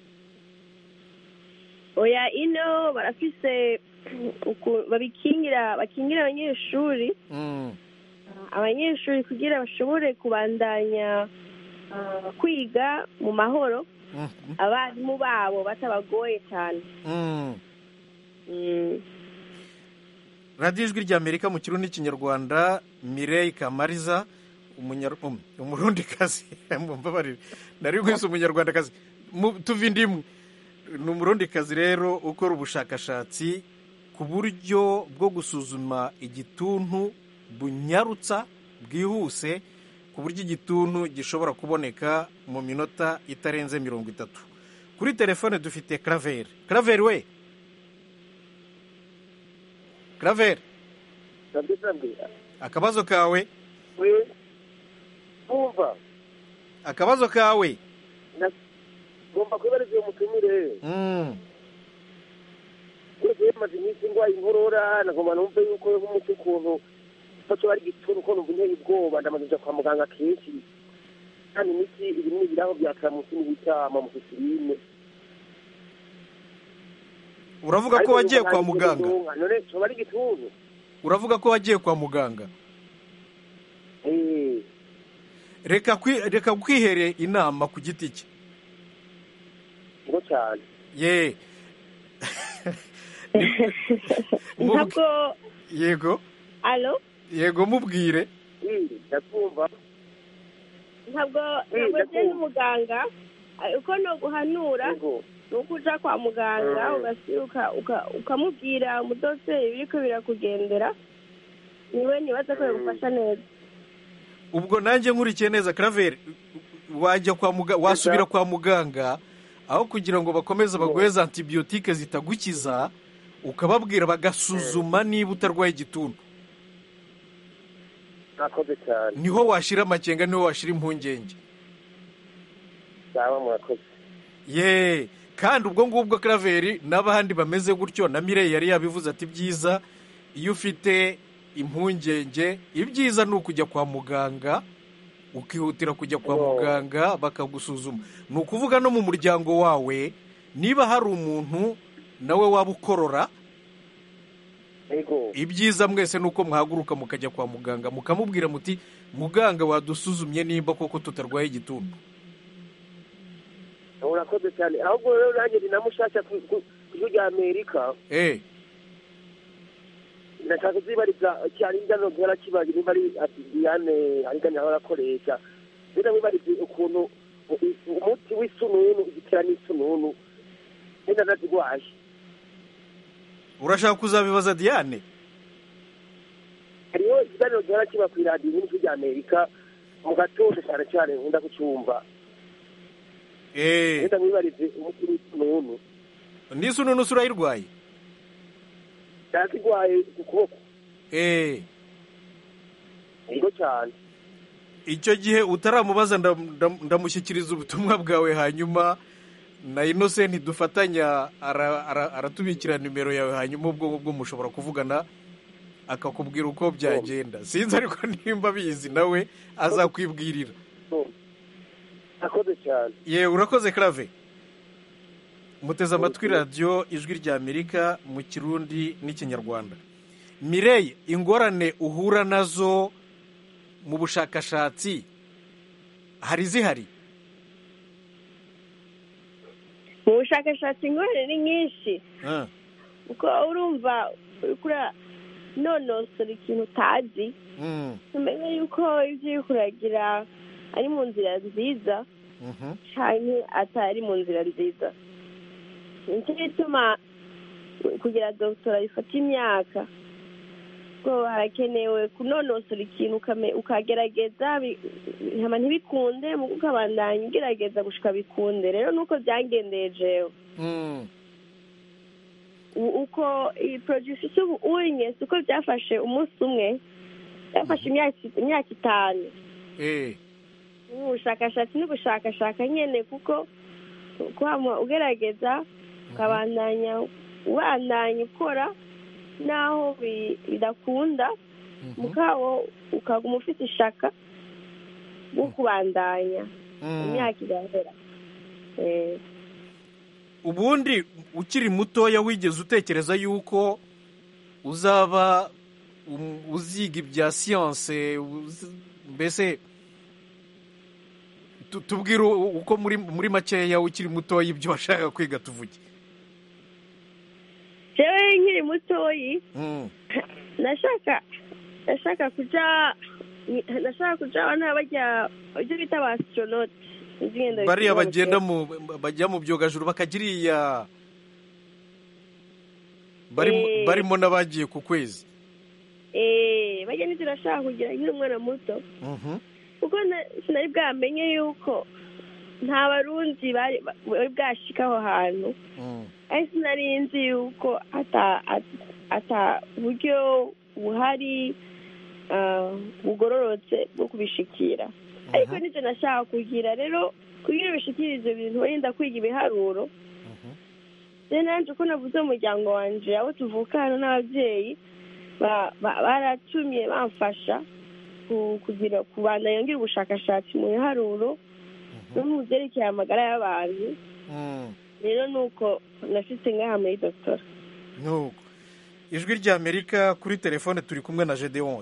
Oya, ino barafise bakingira abanyeshuri, abanyeshuri kugira bashobore kubandanya kwiga mu mahoro, abarimu babo batabagoye cyane. Radio Ijwi rya Amerika mu kirundi n'ikinyarwanda. Mireille Kamariza, umurundikazi, mumbabarire nari nkwise umunyarwandakazi, tuva indimu. Ni umurundikazi rero ukora ubushakashatsi ku buryo bwo gusuzuma igituntu bunyarutsa bwihuse, ku buryo igituntu gishobora kuboneka mu minota itarenze 30. Kuri telefone dufite Claver. Claver we. Claver. Akabazo kawe? Umva. Akabazo kawe? Ngomba kwibariza umutumire. Kuko maze iminsi ngwaye inkorora, nagomba numve yuko umuti ukuntu bacho ari gituntu ko numva inteye ubwoba, ndamaze kwa muganga kenshi. Kandi imiti irimo ibiraho bya tramusi n'ibitama mu fisirine. Uravuga ko wagiye kwa muganga? None cyo bari gituntu. Uravuga ko wagiye kwa muganga? Reka kwihere inama ku giti cye. Ngo cyane. Ntabwo. Yego. Allo? Yego mubwire. Ndakumva. Ntabwo je n'umuganga, uko no guhanura nuko uja kwa muganga ugasiruka ukamubwira umudose ibiriko birakugendera, niwe nibaza ko yagufasha neza. Ubwo nanjye nkurikiye neza Claver, wajya kwa muganga, wasubira kwa muganga aho kugira ngo bakomeze baguheza antibiotique zitagukiza, ukababwira bagasuzuma niba utarwaye igituntu. murakoze cyane. niho washira amakenga, niho washira impungenge. Sawa, murakoze. Ye, kandi ubwo ngubwo Claver n'abandi bameze gutyo, na Mireille yari yabivuze ati byiza iyo ufite impungenge, ibyiza ni ukujya kwa muganga, ukihutira kujya kwa muganga bakagusuzuma. Ni ukuvuga no mu muryango wawe niba hari umuntu nawe waba ukorora, ibyiza mwese nuko mwahaguruka mukajya kwa muganga mukamubwira muti muganga wadusuzumye nimba koko tutarwaye igituntu. Urakoze cyane. Ahubwo rero nanjye ndinamushaka ku rya Amerika. Ndashaka kuzibariza cyane ingano nkora kibaje nimba ari Diane ariganya arakoresha. Rero wibarize ukuntu umuti w'isununu igitera n'isununu nenda nazigwaje. Urashaka kuzabibaza Diane? Hariho ikiganiro nkora kiba ku radio n'ijwi rya Amerika mu gatondo cyane nkunda kucyumva. Nenda wibarize umuti w'isununu. N'isununu surayirwaye? Ndakigwaye ku kuboko. Ego cyane. Icyo gihe utaramubaza ndamushyikiriza ubutumwa bwawe, hanyuma na Innocent dufatanya aratubikira nimero yawe, hanyuma ubwo mushobora kuvugana akakubwira uko byagenda. Sinzi ariko nimba bizi nawe azakwibwirira. Akoze cyane. Ye, urakoze Claver. Muteze amatwi radio Ijwi rya Amerika mu Kirundi n'Ikinyarwanda. Mireille, ingorane uhura nazo mu bushakashatsi hari zihari? Mu bushakashatsi ingorane ni nyinshi. Uko urumva ukura nonosora ikintu utazi, umenye yuko ibyo ukuragira ari mu nzira nziza cyane atari mu nzira nziza. Nicyo gituma kugira doctora bifata imyaka, ko harakenewe kunonosora ikintu ukagerageza hama ntibikunde mu ukabandanya ugerageza gushika bikunde. Rero nuko byangendeye jewe. Uko iyi produce ubu urinye uko byafashe umunsi umwe, byafashe imyaka 5. Ubushakashatsi n'ubushakashaka nyene kuko kwama ugerageza ukabandanya ukora naho bidakunda, mukabo ukaguma ufite ishaka bwo kubandanya imyaka igahera. Ubundi ukiri mutoya wigeze utekereza yuko uzaba uziga ibya siyanse? Mbese tubwire uko muri makeya ukiri mutoya ibyo washaka kwiga tuvuge. Jewe nkiri mutoyi nashaka kuja abana bajya ibyo bita ba astronaut, bariya bajya mu byogajuru bakagiriya barimo n'abagiye ku kwezi. Bajya n'ibyo nashaka kugira nkiri umwana muto, kuko sinari bwamenye yuko nta barundi bari bwashika aho hantu. Ariko sinari nzi yuko ata buryo buhari bugororotse bwo kubishikira. Ariko nibyo nashaka kugira. Rero kugira bishikirize ibintu wenda kwiga ibiharuro, rero nanje uko navuze umuryango wanje abo tuvukana n'ababyeyi baratumye bamfasha kugira kubanda yongera ubushakashatsi mu biharuro no mu byerekeye amagara y'abantu. Rero nuko nashitse ngaha muri doctora. Nuko Ijwi rya Amerika kuri telefone turi kumwe na Gedeon.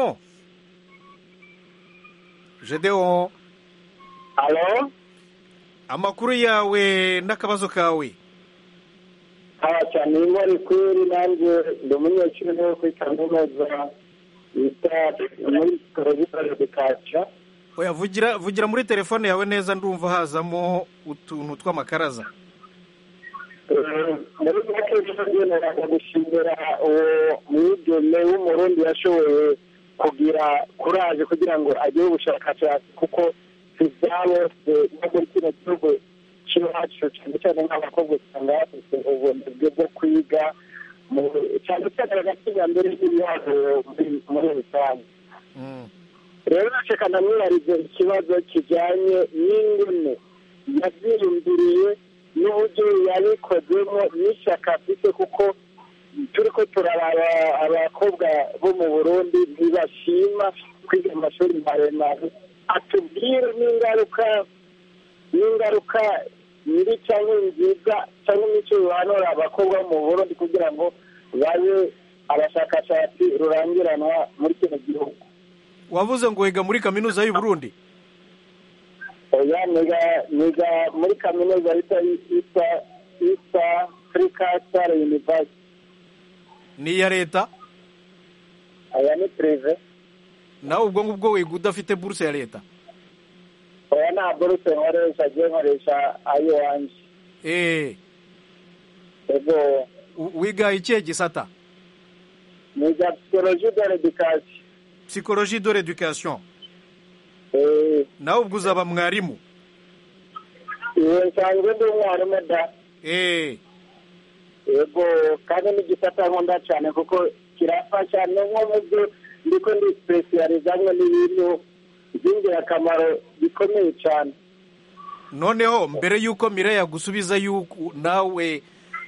Halo? Amakuru yawe n'akabazo kawe? Cyane muri kuri nanjye ndumunyeshuri no kuri kaminuza muri Corona Bikaca. Oya, vugira muri telefone yawe neza, ndumva hazamo utuntu tw'amakaraza. Muri make gushimira uwo mwigeme w'umurundi yashoboye kugira kuraje kugira ngo agire ubushakashatsi, kuko bose no muri kino gihugu cy'iwacu cyane cyane nk'abakobwa usanga bafite ubunebwe bwo kwiga cyane cyane hagati ya mbere n'ibiharuro muri rusange. rero nashaka ndamwibarize ikibazo kijyanye n'ingune yavyiyumviriye n'uburyo yabikozemo n'ishyaka afite, kuko turi ko turaraba abakobwa bo mu Burundi ntibashima kwiga amashuri maremare. Atubwire n'ingaruka mbi cyangwa nziza cyangwa n'icyo bihanura abakobwa bo mu Burundi kugira ngo babe abashakashatsi rurangiranwa muri kino gihugu. Wavuze ngo wiga muri kaminuza y'u Burundi? Oya, niga muri kaminuza yitwa East Africa Star University. Ni iya leta? Oya, ni prive. Nawe ubwo ngubwo wiga udafite buruse ya leta? Oya, nta buruse nkoresha, je nkoresha ayo wanje. Ego. Wiga ikihe gisata? Niga psychologie de l'éducation. Psychologie de l'éducation. Nawe ubwo uzaba mwarimu? Nsanzwe ndi umwarimu da. Ego, kandi n'igisata nkunda cyane kuko kirafasha no mu byo ndiko ndi specializamwe n'ibintu by'ingirakamaro bikomeye cyane. Noneho mbere yuko Mireille yagusubiza yuko nawe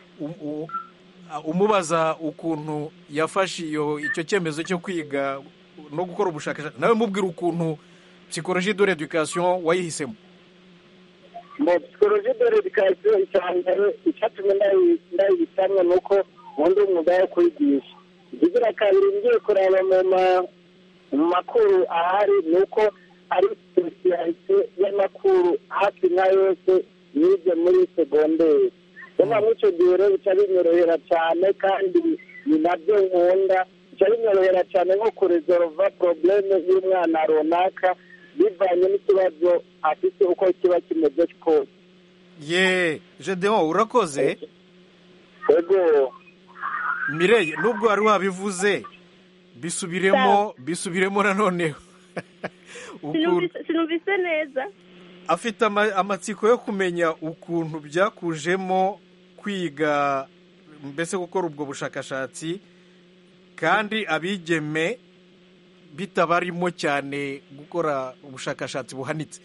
umubaza ukuntu yafashe icyo cyemezo cyo kwiga no gukora ubushakashatsi, nawe mubwira ukuntu psychologie de l'éducation wayihisemo. Mu psychologie de l'éducation icyatumye ndayihitamwe nuko ubundi umwuga wo kwigisha. Igira kabiri ngiye kuraba mu makuru ahari nuko ari specialite y'amakuru hafi nka yose yize muri segonderi. Nyuma mw'icyo gihe rero bica binyorohera cyane kandi ni nabyo nkunda. Bica binyorohera cyane nko kuresolva probleme y'umwana runaka bivanye n'ikibazo afite uko kiba kimeze kose. Gedeon, urakoze. Ego. Mireille, nubwo wari wabivuze bisubiremo nanone. Sinumvise neza. Afite amatsiko yo kumenya ukuntu byakujemo kwiga, mbese gukora ubwo bushakashatsi, kandi abigeme bitabarimo cyane gukora ubushakashatsi buhanitse.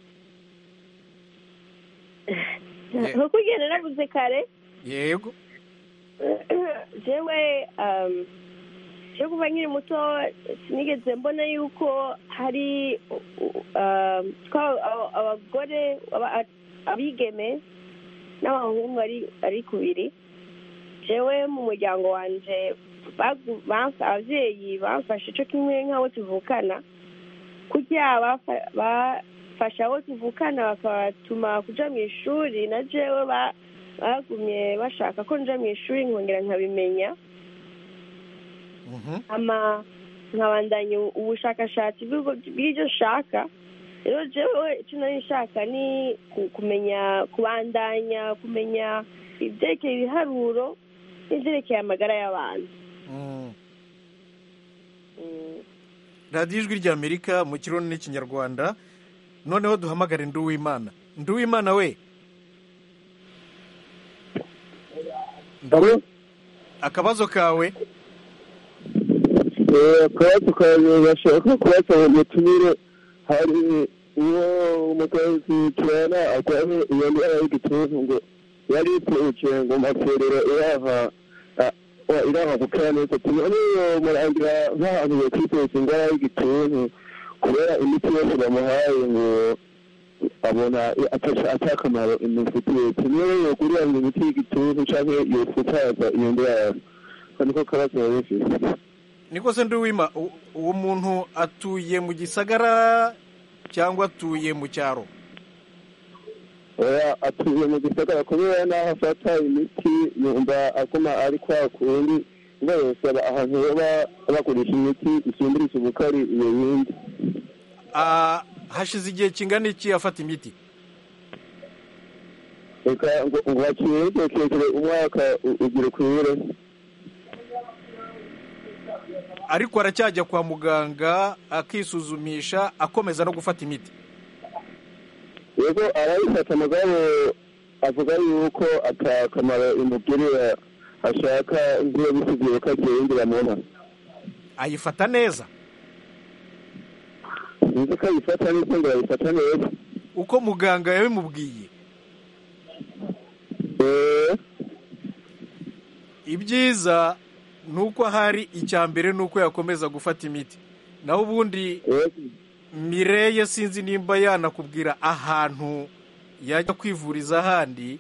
Nkuko ugenda navuze kare. Yego. Jewe kuva nkiri muto sinigeze mbona yuko hari abagore abigeme n'abahungu ari kubiri. Jewe mu muryango wanje ababyeyi bamfashe cyo kimwe nk'abo tuvukana, kugira bafasha abo tuvukana bakabatuma kuja mu ishuri, na jewe bagumye bashaka ko nja mu ishuri nkongera nkabimenya. Nkabandanya ubushakashatsi bw'ibyo nshaka. Rero jewe icyo nari nshaka ni kubandanya kumenya ibyerekeye ibiharuro n'ibyerekeye amagara y'abantu. Radiyo Ijwi ry'Amerika mu Kirundi n'Ikinyarwanda. Noneho duhamagare Nduwimana. Nduwimana we, akabazo kawe? Akabazo kawe bashaka kubaza ngo tumire hari uwo umukozi turana akwaye iyo ndwara y'igituntu ngo yari ipfuye ngo maserero iraha gukora neza. Tubone murangira nk'ahantu yo kwiteza indwara y'igituntu kubera imiti yose bamuhaye ngo abona atakamaro imufitiye. Tumwe yogurira ngo imiti y'igituntu cyangwa yofutaza iyo ndwara. Niko kabazo yabifise. Niko se Nduwima, uwo muntu atuye mu gisagara cyangwa atuye mu cyaro? Oya, atuye mu gisagara kubera naho afata imiti yumva aguma ari kwa kundi bayosaba ahantu bakoresha imiti isumbirisha ubukari iyo yindi. Hashize igihe kingana iki afata imiti? Reka ngo hakiri igihe umwaka ugira ukwire. Ariko aracyajya kwa muganga akisuzumisha akomeza no gufata imiti? Yego, arayifata mugabo avuga yuko atakamaro imugirira, ashaka nk'iyo bisigiye ko agiye yindi bamuha. Ayifata neza? sinzi ko ayifata neza ngo ayifata neza uko muganga yabimubwiye. Ibyiza ni uko hari icya mbere ni uko yakomeza gufata imiti, naho ubundi Mireye sinzi nimba yanakubwira ahantu yajya kwivuriza ahandi,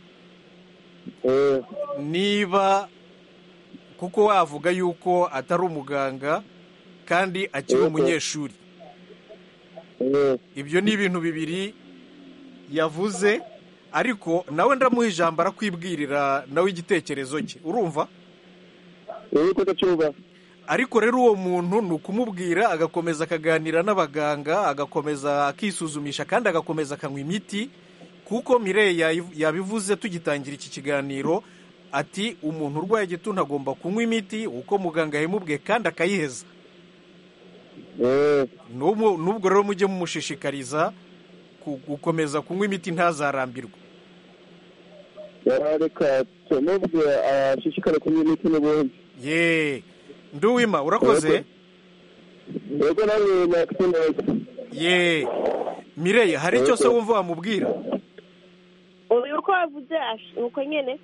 niba kuko wavuga yuko atari umuganga kandi akiri umunyeshuri. Ibyo ni ibintu bibiri yavuze, ariko nawe ndamuha ijambo arakwibwirira nawe igitekerezo cye, urumva? Ariko rero uwo muntu ni ukumubwira agakomeza akaganira n'abaganga, agakomeza akisuzumisha kandi agakomeza akanywa imiti, kuko Mireille yabivuze tugitangira iki kiganiro ati umuntu urwaye igituntu agomba kunywa imiti uko muganga yamubwiye kandi akayiheza. Nubwo rero mujye mumushishikariza gukomeza kunywa imiti ntazarambirwe. Reka tumubwe ashishikare kunywa imiti n'ubundi. Nduwima urakoze. Yego nawe nakutumye. Mireille hari icyo se wumva wamubwira? Uyu uko wavuze uko nyene.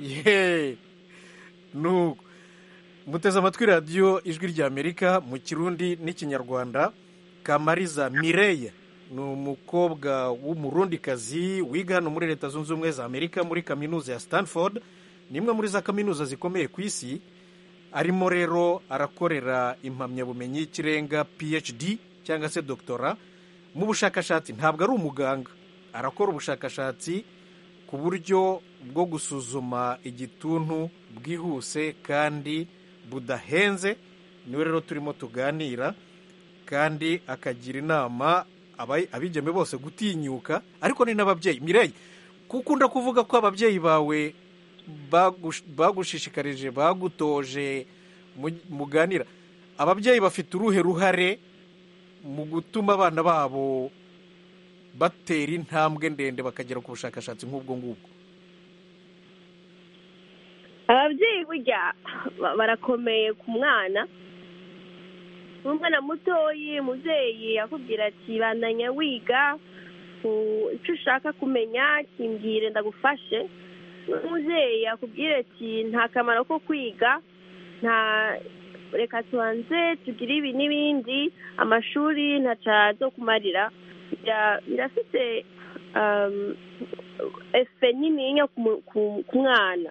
Nuko muteze amatwi radiyo ijwi rya Amerika mu Kirundi n'Ikinyarwanda. Kamariza Mireille ni umukobwa w'umurundikazi wiga hano muri Leta Zunze Ubumwe za Amerika muri kaminuza ya Stanford, ni imwe muri za kaminuza zikomeye ku isi. Arimo rero arakorera impamyabumenyi y'ikirenga PhD cyangwa se doctora mu bushakashatsi. Ntabwo ari umuganga, arakora ubushakashatsi ku buryo bwo gusuzuma igituntu bwihuse kandi budahenze. Niwe rero turimo tuganira, kandi akagira inama abigeme bose gutinyuka, ariko ni n'ababyeyi. Mireille, kukunda kuvuga ko ababyeyi bawe bagushishikarije, bagutoje, muganira, ababyeyi bafite uruhe ruhare mu gutuma abana babo batera intambwe ndende bakagera ku bushakashatsi nk'ubwo ngubwo? Ababyeyi burya barakomeye ku mwana. Umwana mutoyi umubyeyi akubwira ati bandanya wiga, icyo ushaka kumenya kimbwire ndagufashe. Umubyeyi akubwira ati nta kamaro ko kwiga, reka tubanze tugire ibi n'ibindi, amashuri ntaca zo kumarira. Birafite efe nini ku mwana.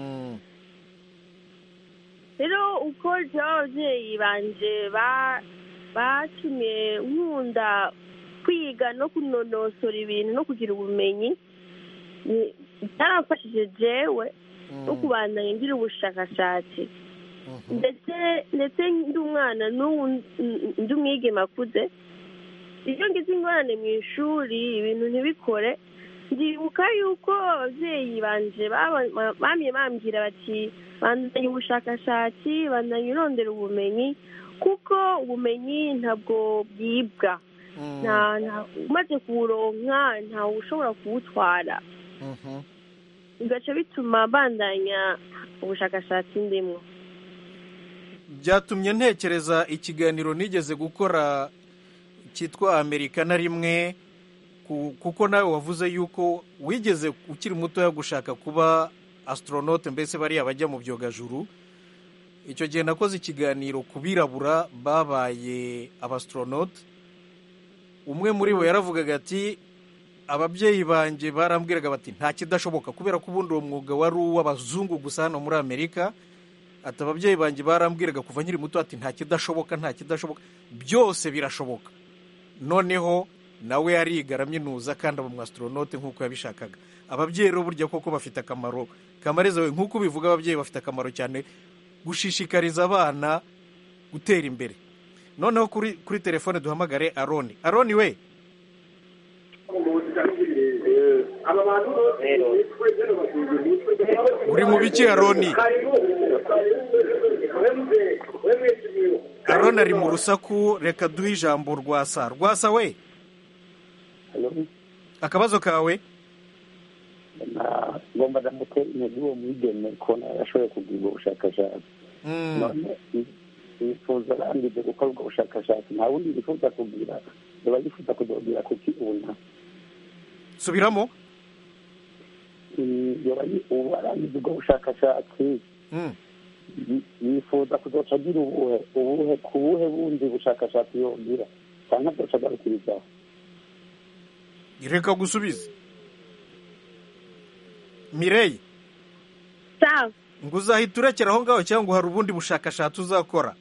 Rero uko ababyeyi banje batumye nkunda kwiga no kunonosora ibintu no kugira ubumenyi, byarafashije jewe no kubandanya ngira ubushakashatsi. Ndetse ndi umwana ndi umwigeme akuze, iyo ngize ingorane mu ishuri ibintu ntibikore, ndibuka yuko ababyeyi banje bamye bambwira bati bandanye ubushakashatsi, bandanye urondera ubumenyi, kuko ubumenyi ntabwo bwibwa. Umaze kuburonka ntawe ushobora kuwutwara. Bigaca bituma bandanya ubushakashatsi ndimo. Byatumye ntekereza ikiganiro nigeze gukora cyitwa Amerika na rimwe, kuko nawe wavuze yuko wigeze ukiri muto gushaka kuba astronaute, mbese bariya bajya mu byogajuru. Icyo gihe nakoze ikiganiro ku birabura babaye abastronaute. Umwe muri bo yaravugaga ati ababyeyi banjye barambwiraga bati nta kidashoboka, kubera ko ubundi uwo mwuga wari uw'abazungu gusa hano muri Amerika. Ati ababyeyi banjye barambwiraga kuva nkiri muto ati nta kidashoboka, byose birashoboka. Noneho nawe yariga araminuza kandi aba umwastronaute nk'uko yabishakaga. Ababyeyi rero burya koko bafite akamaro. Kamariza we, nk'uko ubivuga, ababyeyi bafite akamaro cyane gushishikariza abana gutera imbere. Noneho kuri telefone duhamagare Aroni. Aroni we, uri mu biki Aroni? Aroni ari mu rusaku, reka duhe ijambo Rwasa. Rwasa we, akabazo kawe? Ngomba ndamuke intege uwo mwigeme ko yashoboye kugira ubushakashatsi. bifuza barangije gukora ubwo bushakashatsi nta wundi bifuza kugira baba bifuza kuzongera kuki ubona subiramo ubu barangije ubwo bushakashatsi yifuza kuzoca agira ubuhe bundi bushakashatsi yogira cyangwa azoca agarukirizaho reka gusubiza Mireille sawa ngo uzahita urekera aho ngaho cyangwa hari ubundi bushakashatsi uzakora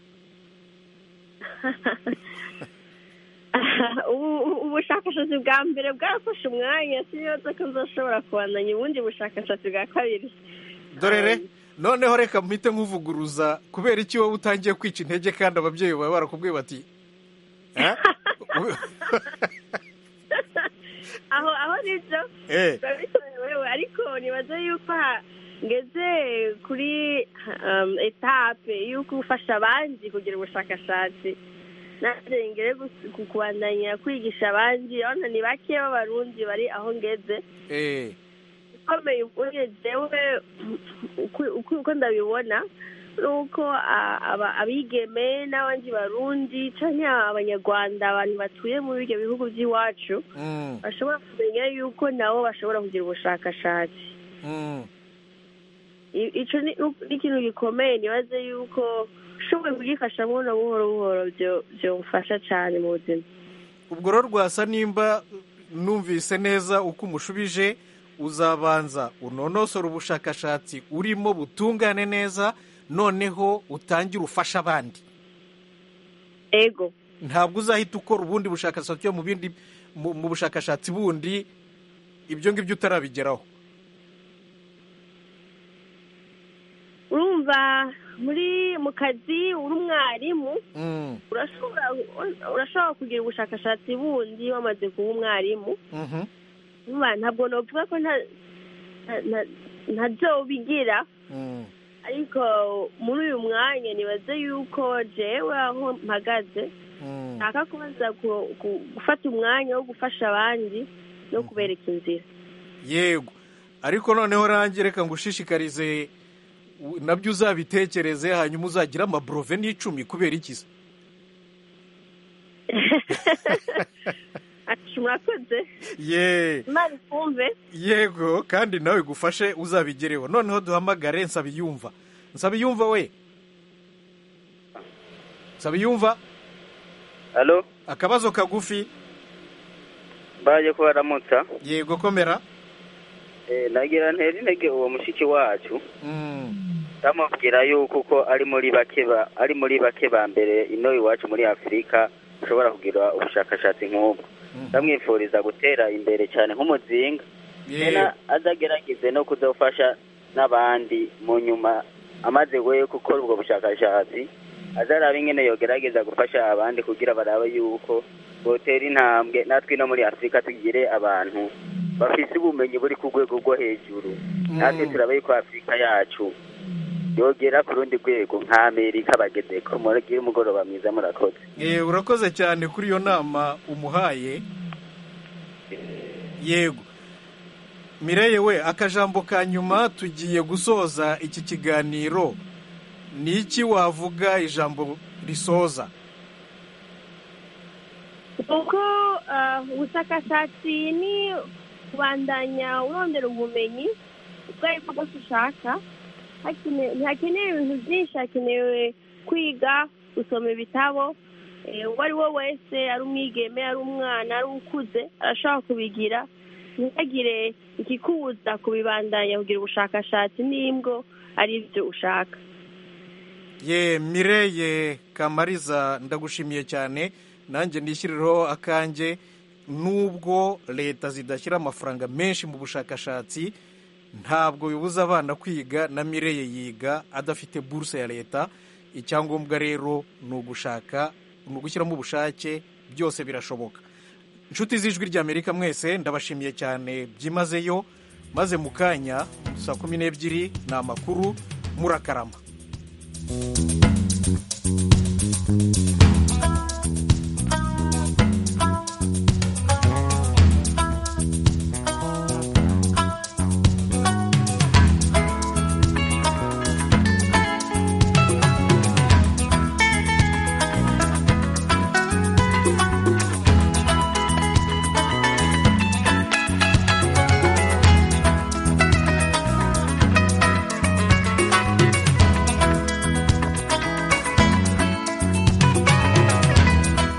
ubushakashatsi bwa mbere bwafashe umwanya siyoza ko nzashobora kubandanya ubundi bushakashatsi bwa kabiri dorere noneho reka mpite nkuvuguruza kubera iki wowe utangiye kwica intege kandi ababyeyi bawe barakubwiye bati aho nibyo wewe ariko nibaza yuko ngeze kuri etape y'uko ufasha abandi kugira ubushakashatsi nanjye ngere kubandanya kwigisha abandi urabona ni bake b'abarundi bari aho ngeze ukomeye ugezewe uko ndabibona nuko abigeme n'abandi barundi cyangwa abanyarwanda abantu batuye muri ibyo bihugu by'iwacu bashobora kumenya yuko nabo bashobora kugira ubushakashatsi icyo ni ikintu gikomeye nibaze yuko ushoboye kugifashamo na buhoro buhoro byomufasha cyane mu buzima ubwo rero rwasa nimba numvise neza uko umushubije uzabanza unonosora ubushakashatsi urimo butungane neza noneho utangire ufasha abandi ego ntabwo uzahita ukora ubundi bushakashatsi mu bushakashatsi bundi ibyo ngibyo utarabigeraho urumva mu kazi uri umwarimu urashobora kugira ubushakashatsi bundi wamaze kuba umwarimu ntabwo navuga ko ntacyo bigira ariko muri uyu mwanya nibaze yuko jewe aho mpagaze nshaka kubaza gufata umwanya wo gufasha abandi no kubereka inzira yego ariko noneho rangi reka ngo ushishikarize nabyo uzabitekereze hanyuma uzagira amabrove n'icumi kubera ikiza murakoze imana ikumve yego kandi nawe gufashe uzabigereho noneho duhamagare Nsabiyumva we Nsabiyumva halo akabazo kagufi baje kubaramutsa yego komera nagira ntera intege uwo mushiki wacu ndamubwira yuko uko ari muri bake ba mbere ino iwacu muri Afurika ushobora kugira ubushakashatsi nk'ubwo ndamwifuriza gutera imbere cyane nk'umuzinga azagerageze no kuzafasha n'abandi mu nyuma amaze we gukora ubwo bushakashatsi azaraba ingene yogerageza gufasha abandi kugira barabe yuko botera intambwe natwe no muri Afurika tugire abantu bafise ubumenyi buri ku rwego rwo hejuru natwe turabe ko Afurika yacu yogera ku rundi rwego nka Amerika bageze ko muragira umugoroba mwiza murakoze urakoze cyane kuri iyo nama umuhaye yego Mireille we akajambo ka nyuma tugiye gusoza iki kiganiro ni iki wavuga ijambo risoza kuko ubushakashatsi ni kubandanya urondera ubumenyi ubwo ariko bwose ushaka ntihakenewe ibintu byinshi hakenewe kwiga gusoma ibitabo uwo ari we wese ari umwigeme ari umwana ari ukuze arashobora kubigira ntihagire ikikubuza kubibandanya kugira ubushakashatsi n'imbwo ari byo ushaka Mireille Kamariza ndagushimiye cyane nanjye nishyirireho akanjye nubwo leta zidashyira amafaranga menshi mu bushakashatsi ntabwo bibuza abana kwiga na Mireille yiga adafite buruse ya leta icyangombwa rero ni ugushyiramo ubushake byose birashoboka inshuti z'ijwi ry'Amerika mwese ndabashimiye cyane byimazeyo maze mu kanya saa 12:00 ni amakuru murakarama